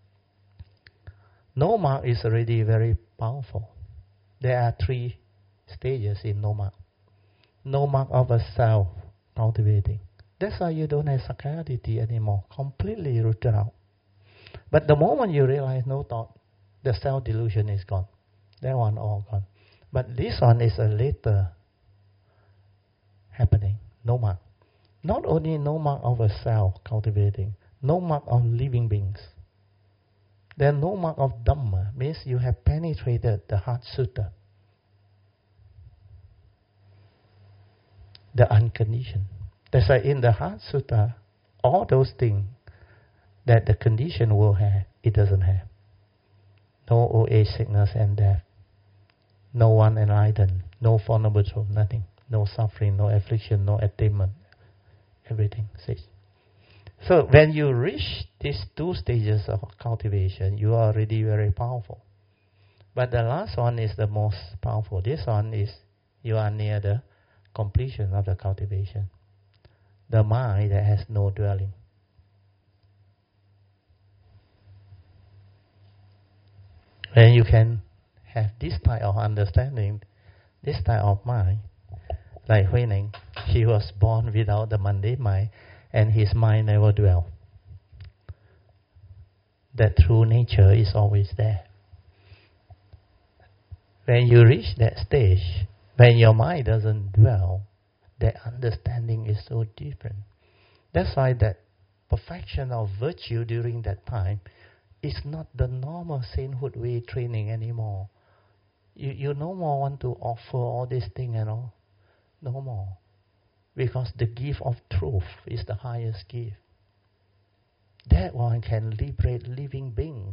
No mark is already very powerful. There are 3 stages in no mark. No mark of a self cultivating. That's why you don't have Sakkaya Ditthi anymore. Completely rooted out. But the moment you realize no thought, the self delusion is gone. That one all gone. But this one is a later happening. No mark. Not only no mark of a self cultivating, no mark of living beings. Then no mark of Dhamma means you have penetrated the heart sutta, the unconditioned. That's why in the heart sutta, all those things that the conditioned world have, it doesn't have. No old age, sickness and death. No one enlightened. No Four Noble Truths, nothing. No suffering, no affliction, no attainment. Everything. See? So when you reach these 2 stages of cultivation, you are already very powerful. But the last one is the most powerful. This one is you are near the completion of the cultivation. The mind that has no dwelling. When you can have this type of understanding, this type of mind, like Huineng, he was born without the mundane mind, and his mind never dwell. That true nature is always there. When you reach that stage, when your mind doesn't dwell, that understanding is so different. That's why that perfection of virtue during that time is not the normal sainthood way training anymore. You no more want to offer all these things and all. No more. Because the gift of truth is the highest gift. That one can liberate living beings.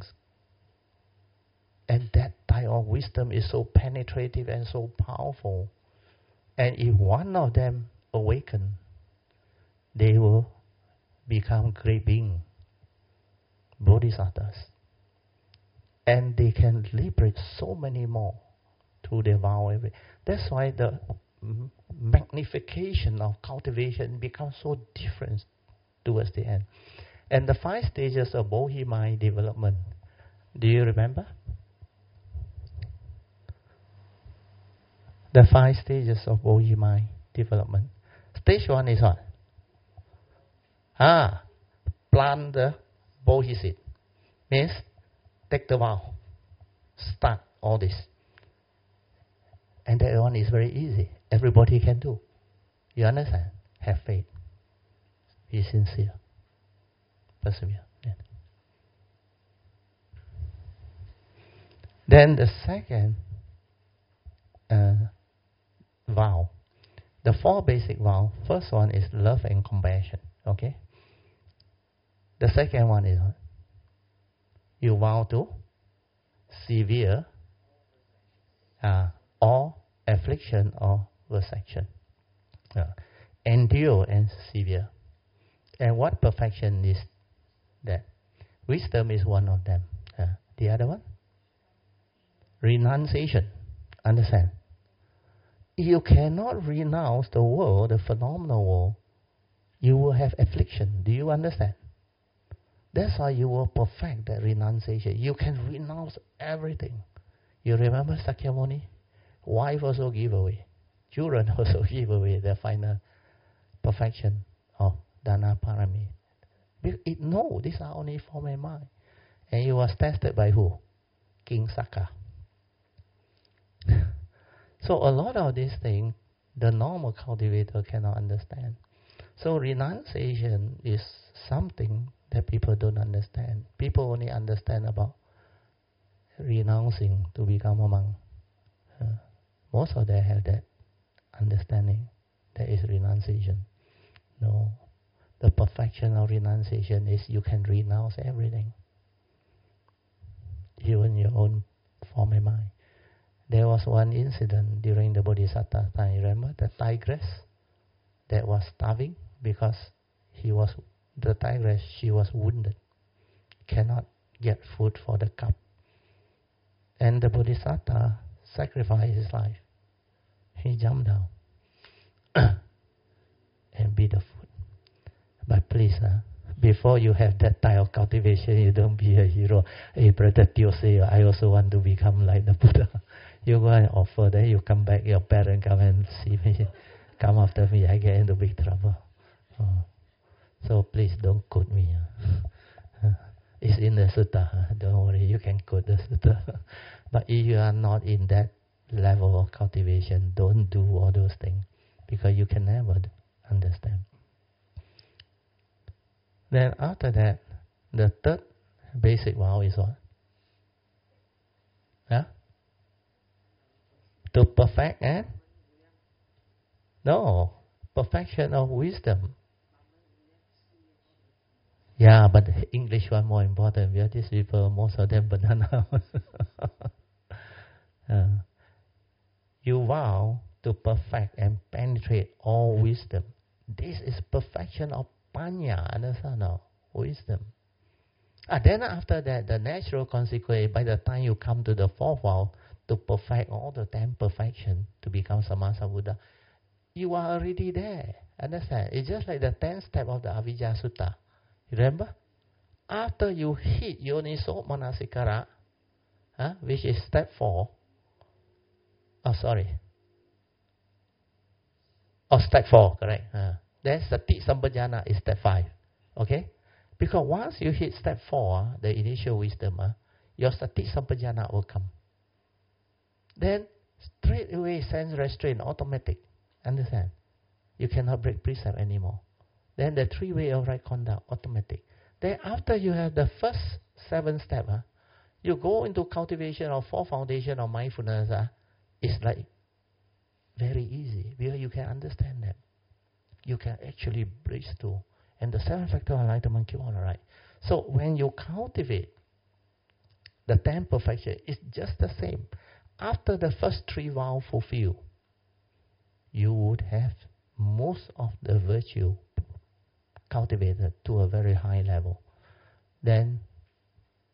And that type of wisdom is so penetrative and so powerful. And if one of them awaken, they will become great beings. bodhisattvas. And they can liberate so many more through their vow. That's why the magnification of cultivation becomes so different towards the end. And the 5 stages of Bodhi-mind development, do you remember? The 5 stages of Bodhi-mind development. Stage 1 is what? Plant the Bodhi seed. Means take the vow. Start all this. And that one is very easy. Everybody can do. You understand? Have faith. Be sincere. Persevere. Yeah. Then the second vow. The 4 basic vows. First one is love and compassion. Okay? The second one is you vow to severe or affliction or vexation. Endure and severe. And what perfection is that? Wisdom is one of them. The other one? Renunciation. Understand? You cannot renounce the world, the phenomenal world. You will have affliction. Do you understand? That's why you will perfect that renunciation. You can renounce everything. You remember Sakyamuni? Wife also give away. Children also give away their final perfection of Dana Parami. No, these are only form and mind. And he was tested by who? King Saka. So a lot of these things, the normal cultivator cannot understand. So renunciation is something that people don't understand. People only understand about renouncing to become a monk. Most of them have that understanding. That is renunciation. No. The perfection of renunciation is you can renounce everything. Even your own form and mind. There was one incident during the Bodhisattva time. Remember the tigress that was starving because she was wounded, cannot get food for the cub. And the Bodhisattva sacrificed his life. He jumped down and beat the food. But please, before you have that type of cultivation, you don't be a hero. Hey, Brother Teo say, I also want to become like the Buddha. You go and offer, then you come back, your parents come and see me, come after me, I get into big trouble. So please don't quote me. It's in the sutta. Don't worry, you can quote the sutta. But if you are not in that level of cultivation, don't do all those things, because you can never understand. Then after that, the third basic vow is what? To perfect and? No, perfection of wisdom. Yeah, but the English one more important. We are these people, most of them banana. You vow to perfect and penetrate all wisdom. This is perfection of panya, understand now? Wisdom. Then after that, the natural consequence, by the time you come to the 4th vow, to perfect all the 10 perfection, to become Sammasambuddha, you are already there. Understand? It's just like the 10th step of the Avijja Sutta. Remember? After you hit Yoniso Manasikara, which is step 4, step 4, correct. Then Sati Sampajana is step 5. Okay? Because once you hit step 4, the initial wisdom, your Sati Sampajana will come. Then straight away sense restraint, automatic. Understand? You cannot break precept anymore. Then the 3 way of right conduct, automatic. Then after you have the first 7 steps, you go into cultivation of 4 foundation of mindfulness. It's like very easy because you can understand that. You can actually bridge through. And the 7 factor of enlightenment keep on right. So when you cultivate the 10 perfection, it's just the same. After the first 3 vows fulfilled, you would have most of the virtue cultivated to a very high level. Then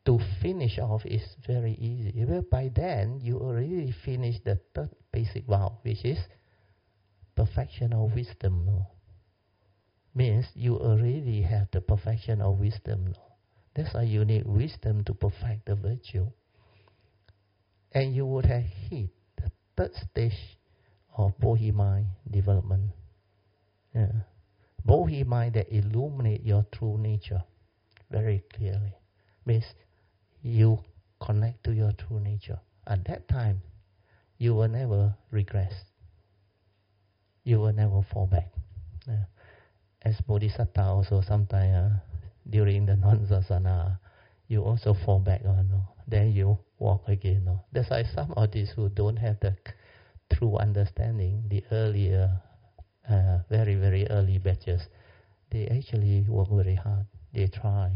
to finish off is very easy. Well, by then, you already finished the third basic vow, which is perfection of wisdom. No? Means you already have the perfection of wisdom. No? That's why you need wisdom to perfect the virtue. And you would have hit the third stage of Bodhi mind development. Yeah. Bodhi mind that illuminate your true nature very clearly. Means you connect to your true nature. At that time, you will never regress. You will never fall back. Yeah. As Bodhisattva also sometimes during the non-sasana, you also fall back. No? Then you walk again. No? That's why some of these who don't have the true understanding, the earlier, very, very early batches, they actually work very hard. They try.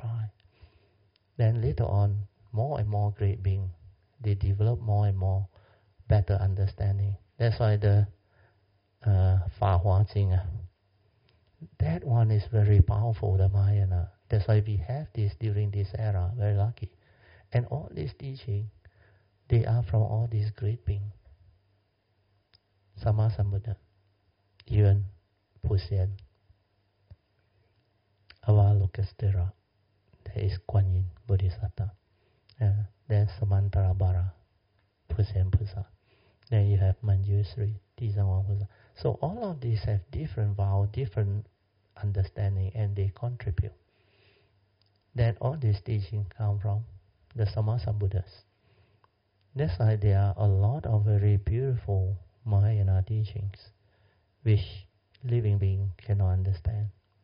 Then later on, more and more great beings, they develop more and more better understanding. That's why the Fa Hua Jing, that one is very powerful, the Mahayana. That's why we have this during this era, very lucky. And all these teaching, they are from all these great beings. Sama Sambuddha, even Pusen, Avalokiteshvara, there is Kuan Yin Bodhisattva, then Samantarabhara, Pusen Pusa. Then you have Manjushri, Tisangwang Pusa. So all of these have different vows, different understanding, and they contribute. Then all these teachings come from the Sammasambuddhas. That's why there are a lot of very beautiful Mahayana teachings which living being cannot understand.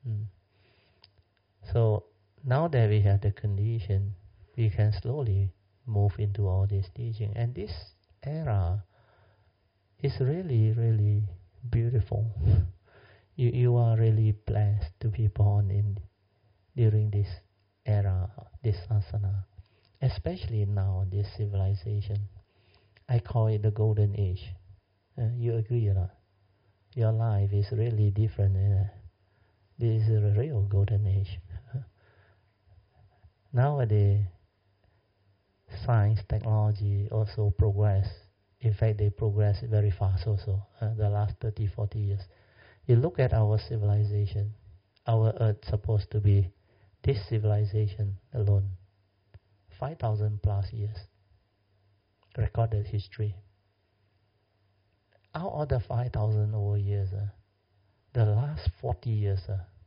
So now that we have the condition, we can slowly move into all this teaching. And this era is really, really beautiful. You are really blessed to be born in during this era, this asana, especially now, this civilization. I call it the golden age. You agree or not? Your life is really different. This is a real golden age. Nowadays, science, technology also progress. In fact, they progress very fast also, the last 30, 40 years. You look at our civilization, our earth supposed to be, this civilization alone, 5,000 plus years, recorded history. Out of the 5,000 over years, the last 40 years,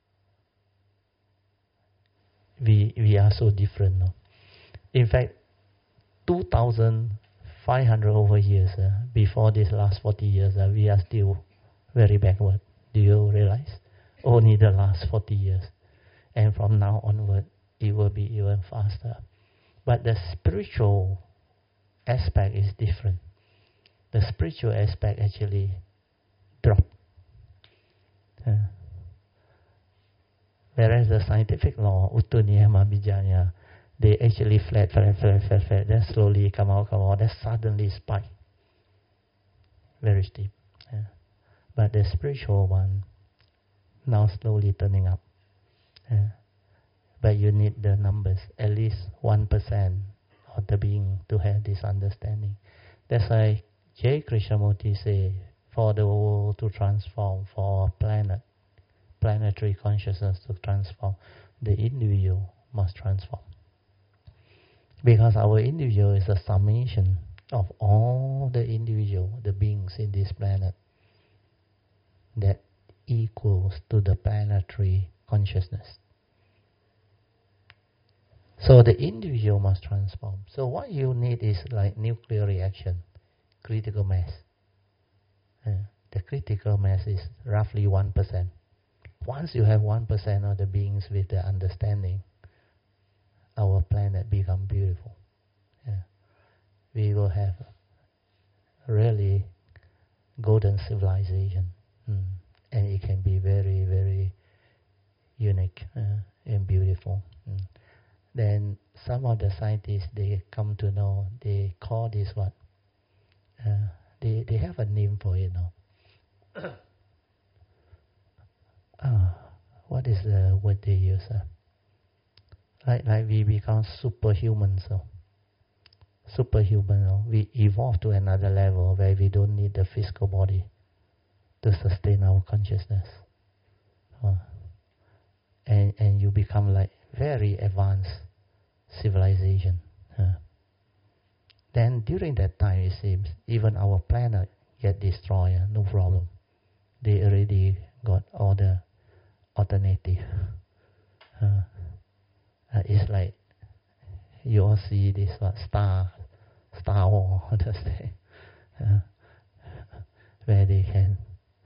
we are so different. No? In fact, 2,500 over years before this last 40 years, we are still very backward. Do you realize? Only the last 40 years. And from now onward, it will be even faster. But the spiritual aspect is different. The spiritual aspect actually dropped. Whereas the scientific law, Uttu Niyama Bijaya, they actually flat, then slowly come out, then suddenly spike. Very steep. But the spiritual one, now slowly turning up. But you need the numbers, at least 1% of the being to have this understanding. That's why J. Krishnamurti say, for the world to transform, for planetary consciousness to transform, the individual must transform. Because our individual is a summation of all the individual, the beings in this planet, that equals to the planetary consciousness. So the individual must transform. So what you need is like nuclear reaction, critical mass. The critical mass is roughly 1%. Once you have 1% of the beings with the understanding, our planet become beautiful. We will have really golden civilization. And it can be very, very unique and beautiful. Then some of the scientists, they come to know, they call this what? They have a name for it now. What is the word they use? Like we become superhuman, so we evolve to another level where we don't need the physical body to sustain our consciousness. And you become like very advanced civilization. Then during that time, it seems, even our planet get destroyed, no problem. They already got all the alternative. It's like you all see this Star Wars, where they can.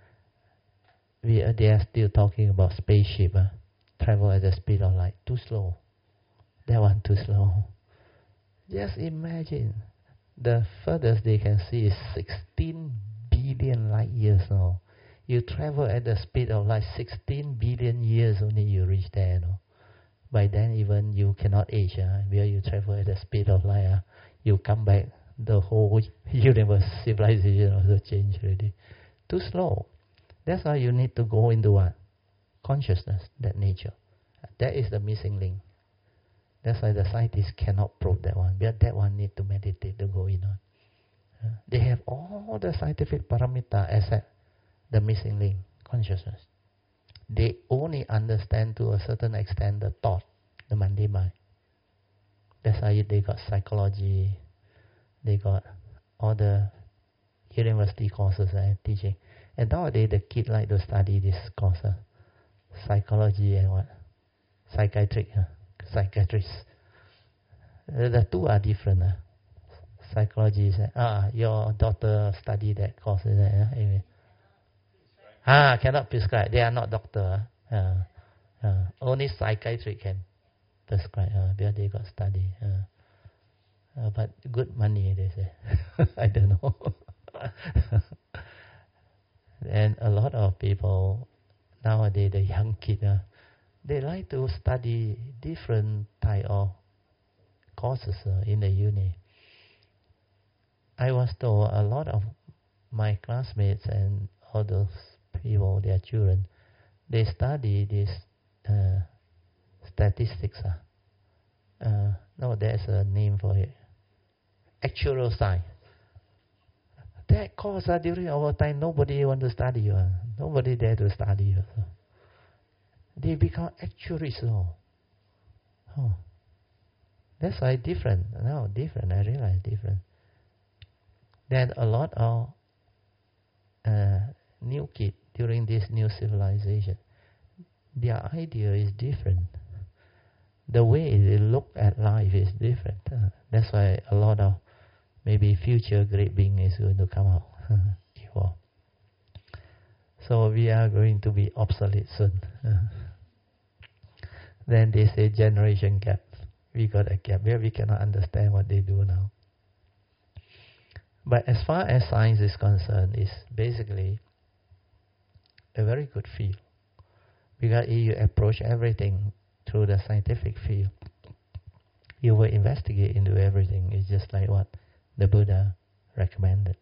They are still talking about spaceship. Travel at the speed of light, too slow. That one too slow. Just imagine, the furthest they can see is 16 billion light years now. You travel at the speed of light, 16 billion years only you reach there. No? By then even you cannot age. Where you travel at the speed of light, you come back, the whole universe civilization also change already. Too slow. That's why you need to go into what? Consciousness, that nature. That is the missing link. That's why the scientists cannot probe that one. But that one need to meditate to go in on. They have all the scientific parameter except the missing link, consciousness. They only understand to a certain extent the thought, the mundane mind. That's why they got psychology, they got all the university courses teaching. And nowadays the kids like to study this course, psychology and what? Psychiatrists. The two are different. Psychology is your daughter study that course. Anyway. Cannot prescribe. They are not doctor. Only psychiatrist can prescribe. Because they got study. But good money, they say. I don't know. And a lot of people nowadays, the young kids, they like to study different type of courses in the uni. I was told a lot of my classmates and all those people, their children, they study this statistics. No, there's a name for it. Actuarial science. That course during our time, nobody want to study. Nobody dare to study. They become actuaries. That's why different. No, different. I realize different. Then a lot of new kids during this new civilization, their idea is different. The way they look at life is different. That's why a lot of maybe future great being is going to come out. Evolve. So we are going to be obsolete soon. Then they say generation gap. We got a gap where we cannot understand what they do now. But as far as science is concerned, it's basically a very good field. Because if you approach everything through the scientific field, you will investigate into everything. It's just like what the Buddha recommended.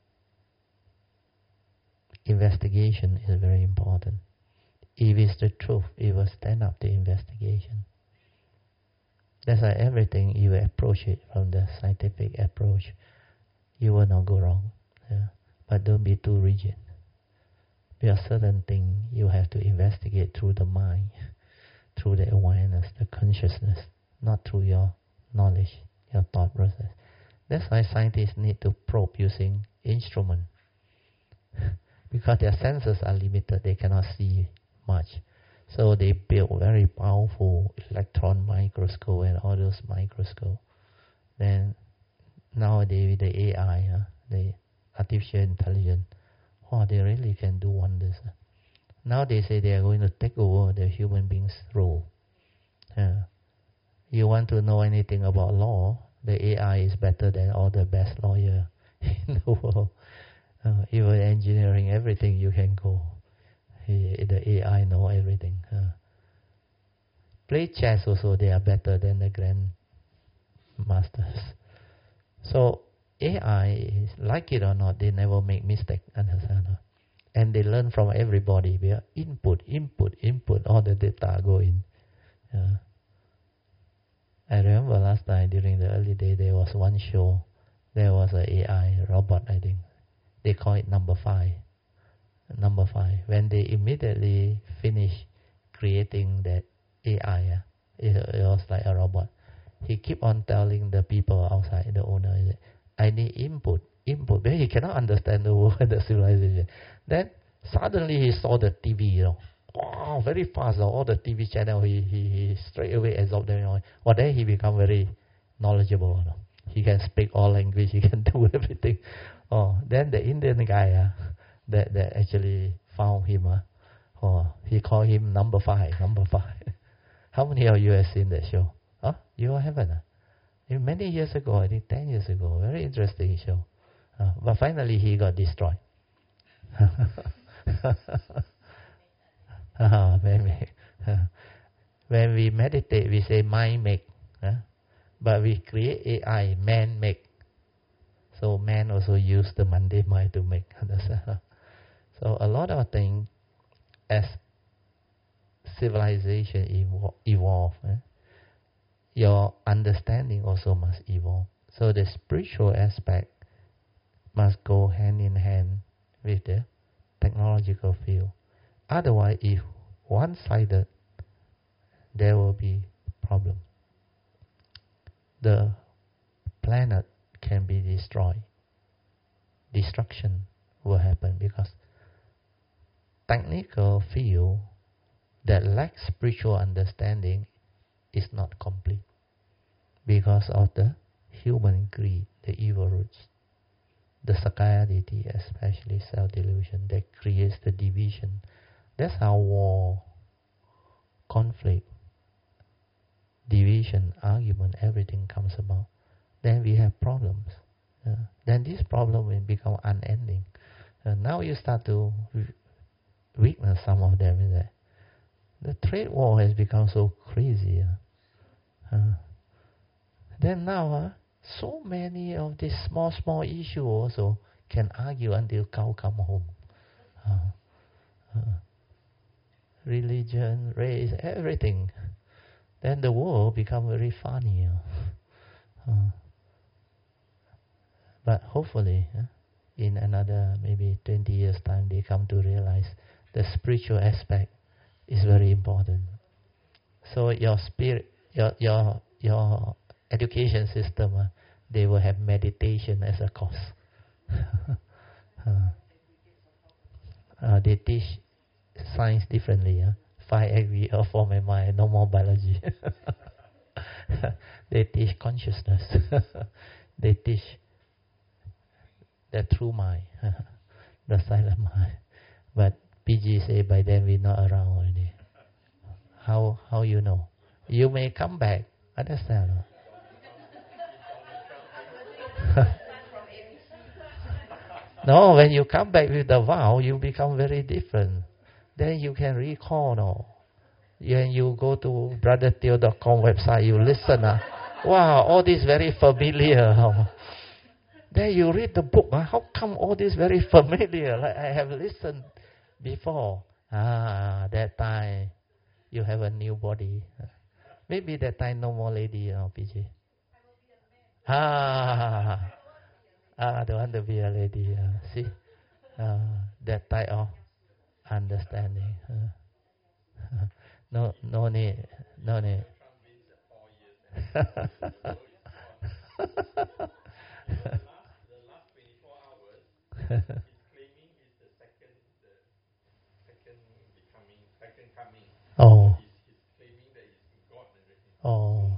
Investigation is very important. If it's the truth, it will stand up to investigation. That's why everything you approach it from the scientific approach, you will not go wrong. But don't be too rigid. There are certain things you have to investigate through the mind, through the awareness, the consciousness, not through your knowledge, your thought process. That's why scientists need to probe using instruments. Because their senses are limited, they cannot see much. So they build very powerful electron microscope and all those microscopes. Then nowadays with the AI, the artificial intelligence, they really can do wonders. Now they say they are going to take over the human being's role. You want to know anything about law, the AI is better than all the best lawyer in the world. Even engineering, everything you can go. The AI know everything. Play chess also, they are better than the grand masters. So AI, like it or not, they never make mistake. Understand? And they learn from everybody. We are input, all the data go in. I remember last time during the early day there was one show. There was an AI robot, I think. They call it number 5. Number 5. When they immediately finish creating that AI, it was like a robot. He keep on telling the people outside, the owner, I need input. But he cannot understand the word, the civilization. Then suddenly he saw the TV, Wow, very fast, all the TV channel, he straight away absorbed them. Well, then he become very knowledgeable. He can speak all language, he can do everything. Then the Indian guy that actually found him, he called him number 5. How many of you have seen that show? You haven't? Many years ago, I think 10 years ago, very interesting show. But finally he got destroyed. Maybe. When we meditate, we say mind make. But we create AI, man make. So man also use the mundane mind to make. So a lot of things, as civilization evolve, your understanding also must evolve. So the spiritual aspect must go hand in hand with the technological field. Otherwise, if one-sided, there will be problem. The planet can be destroyed. Destruction will happen because technical field that lacks spiritual understanding is not complete because of the human greed, the evil roots, the Sakayaditi, especially self-delusion, that creates the division. That's how war, conflict, division, argument, everything comes about. Then we have problems. Then this problem will become unending. Now you start to witness some of them. Is that the trade war has become so crazy. Then now, so many of these small issues also can argue until cow come home. Religion, race, everything. Then the world become very funny. But hopefully, in another maybe 20 years' time, they come to realize the spiritual aspect is very important. So your spirit, your education system, they will have meditation as a course. They teach science differently. 5 aggregate of form and mind, no more biology. They teach consciousness. They teach the true mind, the silent mind. But PG say by then we're not around already. How you know? You may come back. Understand? No, when you come back with the vow, you become very different. Then you can recall. When you go to brotherteo.com website, you listen. Wow, all this very familiar. Then you read the book. How come all this very familiar? Like I have listened before. That time you have a new body. Maybe that time no more lady, PG. Don't want to be a lady. See, that type of understanding. No need. Oh. Oh.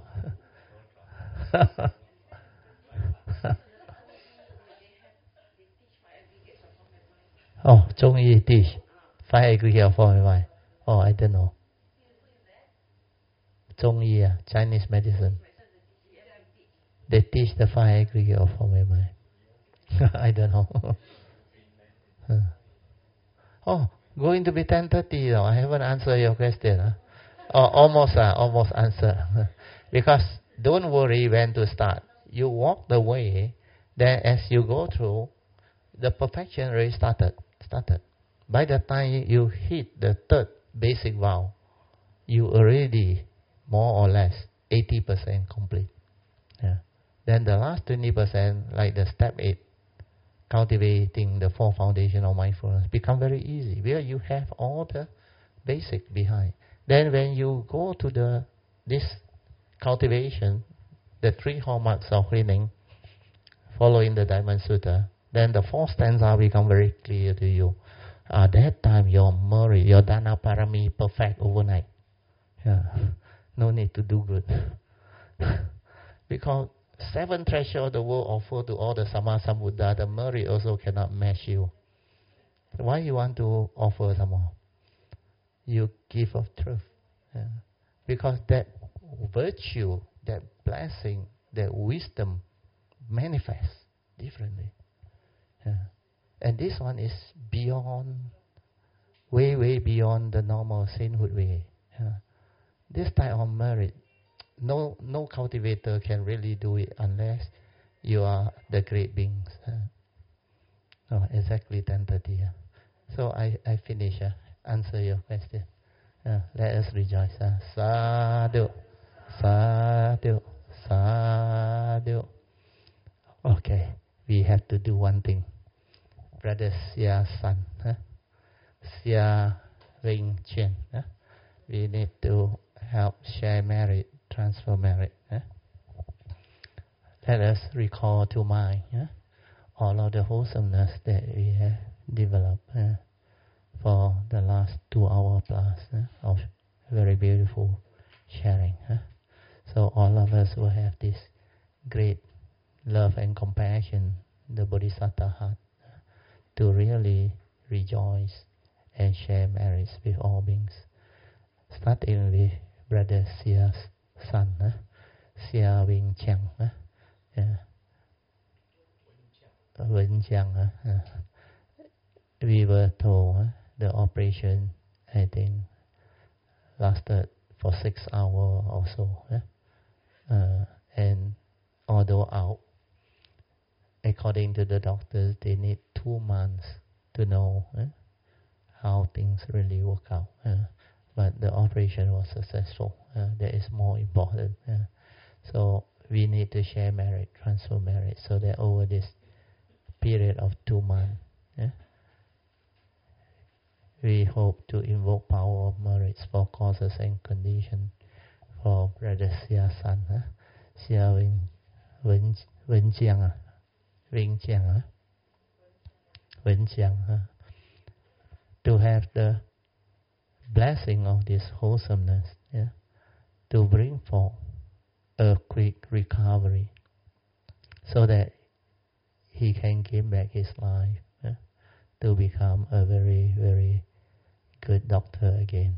Oh, Zhongyi teach 5 aggregate of form and mind. Oh, I don't know. Zhongyi, Chinese medicine. They teach the 5 aggregate of form and mind. I don't know. Oh, going to be 10:30. I haven't answered your question. Almost answered. Because don't worry when to start. You walk the way, then as you go through, the perfection already started. By the time you hit the 3rd basic vow, you already more or less 80% complete. Yeah. Then the last 20%, like the step 8, cultivating the 4 foundation of mindfulness, become very easy, where you have all the basic behind. Then when you go to this cultivation, the 3 hallmarks of healing, following the Diamond Sutta, then the 4 stanza become very clear to you. At that time, your merit, your dana parami perfect overnight. Yeah. No need to do good. Because 7 treasures of the world offered to all the Sammasambuddha, the merit also cannot match you. Why you want to offer some more? You give of truth. Yeah. Because that virtue, that blessing, that wisdom manifests differently. Yeah. And this one is beyond, way beyond the normal sainthood way. Yeah. This type of merit, no cultivator can really do it unless you are the great beings. Oh, exactly 10:30. Yeah. So I finish. Answer your question. Let us rejoice. Sadhu, sadhu, sadhu. Okay, we have to do one thing. Brother Sia San, Sia Wing Chen. We need to help share merit, transfer merit. Let us recall to mind all of the wholesomeness that we have developed for the last 2 hours plus of very beautiful sharing. So all of us will have this great love and compassion, the Bodhisattva heart, to really rejoice and share merits with all beings. Starting with Brother Sia's son, Sia Wing Chang. Wing Chang. We were told the operation, I think, lasted for 6 hours or so. And although out, according to the doctors, they need 2 months to know how things really work out. But the operation was successful. That is more important. So we need to share merit, transfer merit, so that over this period of 2 months, we hope to invoke power of merits for causes and conditions for Brother Sia San, Sia Wen Jiang, to have the blessing of this wholesomeness, to bring forth a quick recovery, so that he can give back his life to become a very, very good doctor again.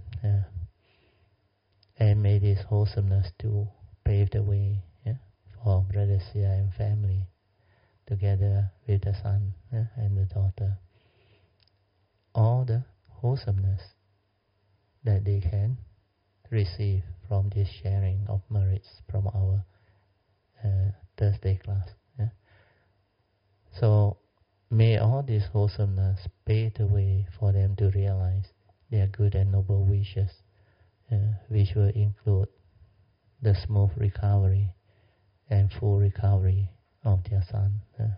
And may this wholesomeness to pave the way for Brother Sia and family, together with the son and the daughter. All the wholesomeness that they can receive from this sharing of merits from our Thursday class. So may all this wholesomeness pave the way for them to realize their good and noble wishes, which will include the smooth recovery and full recovery of their son,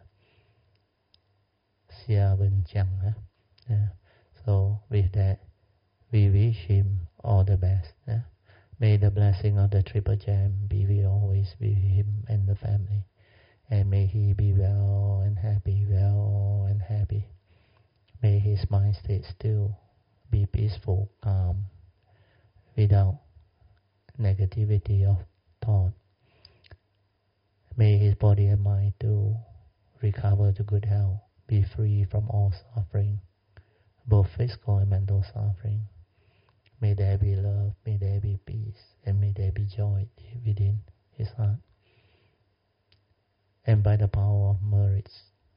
Sia Wen Jiang. So with that, we wish him all the best. May the blessing of the Triple Gem be with always with him and the family. And may he be well and happy, well and happy. May his mind state still, be peaceful, calm, without negativity of thought. May his body and mind to recover to good health, be free from all suffering, both physical and mental suffering. May there be love, may there be peace, and may there be joy within his heart. And by the power of merits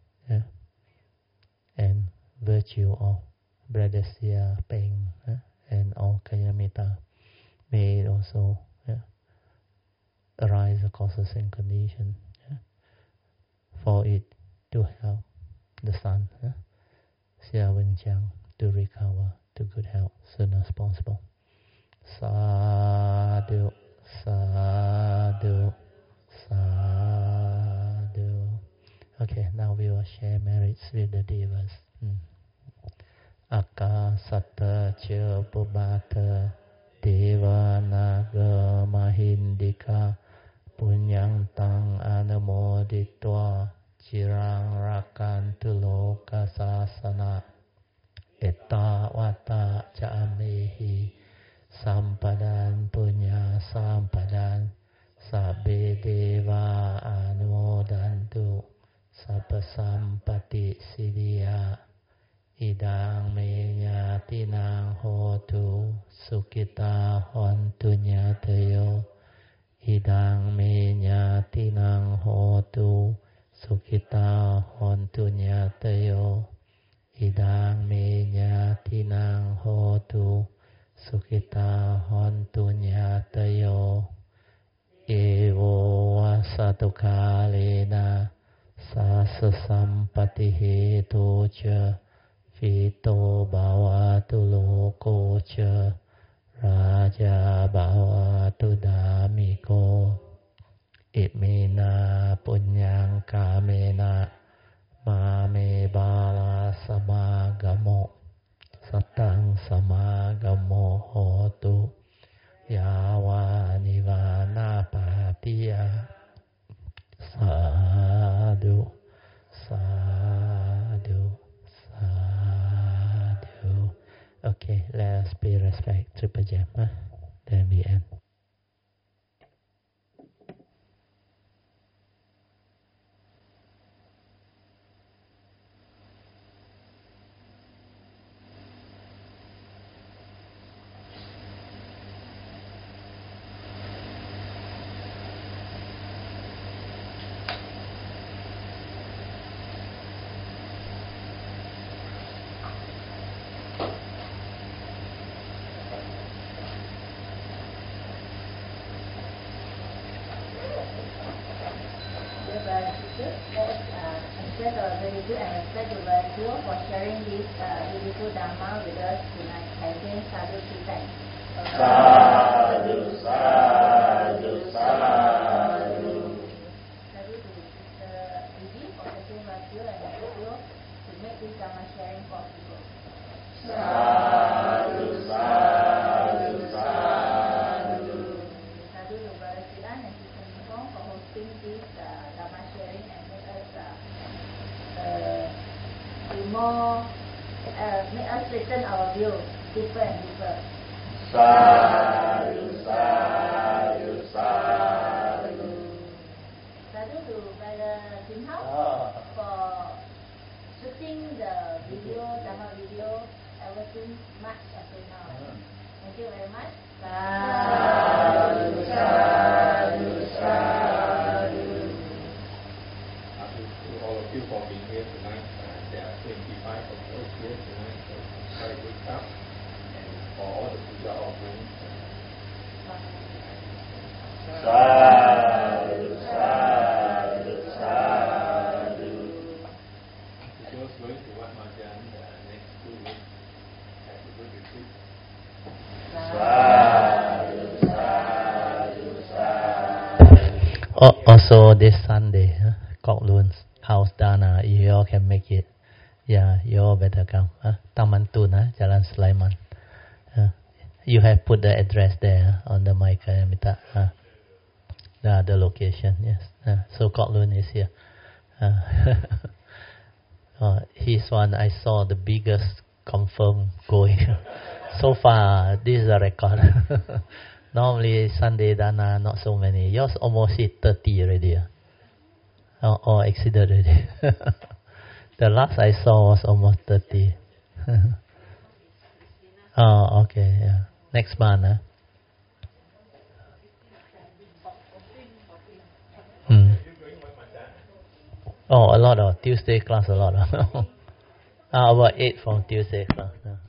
and virtue of Brother Sia Peng and all Kanyamita, may it also arise the causes and conditions for it to help the son, Sia Wen Jiang, to recover to good health soon as possible. Sadhu, sadhu. Devata Devanaga Mahindika Punyantang Anamoditwa Chirang Rakantu Loka Sasana Etta Vata Chamehi Sampadan Punya Sampadan Sabbe Deva Anumodantu Sabba Sampati Siddhya Idang Menyatinang Hotu Sukita Hontu Nyatayo Idang Menyatinang Hotu Sukita Hontu Nyatayo Idang Menyatinang Hotu Sukita Hontu Nyatayo Evo Vasatukalena Sasa Sampati Hetu Cha Vito Bhavatu Loko Cha Raja Bhavatu Damiko Itmena Punyang Kamena Mame Bala Samagamo Satang Samagamo Hotu Yawa Nivana Patiya Sadhu Sadhu Sadhu. Okay, let's pay respect to Pajama. Then we end. For sharing this beautiful Dhamma with us tonight. Again, sadhu Chitai. Sadhu, sadhu, sadhu. Sadhu to Sister Viji for taking radio and radio to make this Dhamma sharing possible. Sadhu, sadhu, sadhu. Sadhu to Brother Silan and Sister Nihong for hosting this Dhamma sharing and make us make us listen our view deeper and deeper. Sadhu, sadhu, sadhu. Sadhu to Brother Kim Hao for shooting the video, Dhamma video, ever since March until now. Thank you very much. Sadhu, sadhu, sadhu. To all of you for being here tonight. There are 25 of those here tonight, so very good stuff. And for all the puja offerings. Sadhu, sadhu, sadhu. To those going to Wat Majan the next 2 weeks, have a good retreat. Sadhu, sadhu, sadhu. Also this Sunday, Kok Lun's house dana, you all can make it. Yeah, you all better come. Taman Tun, Jalan Sulaiman. You have put the address there on the mic, Mita. The location, yes. So Kok Lun is here. He's one I saw the biggest confirmed going. So far, this is a record. Normally Sunday dana not so many. Yours almost hit 30 already. Or exceeded already. The last I saw was almost 30. Oh, okay, yeah. Next month, Oh, a lot of Tuesday class, a lot of. About 8 from Tuesday class.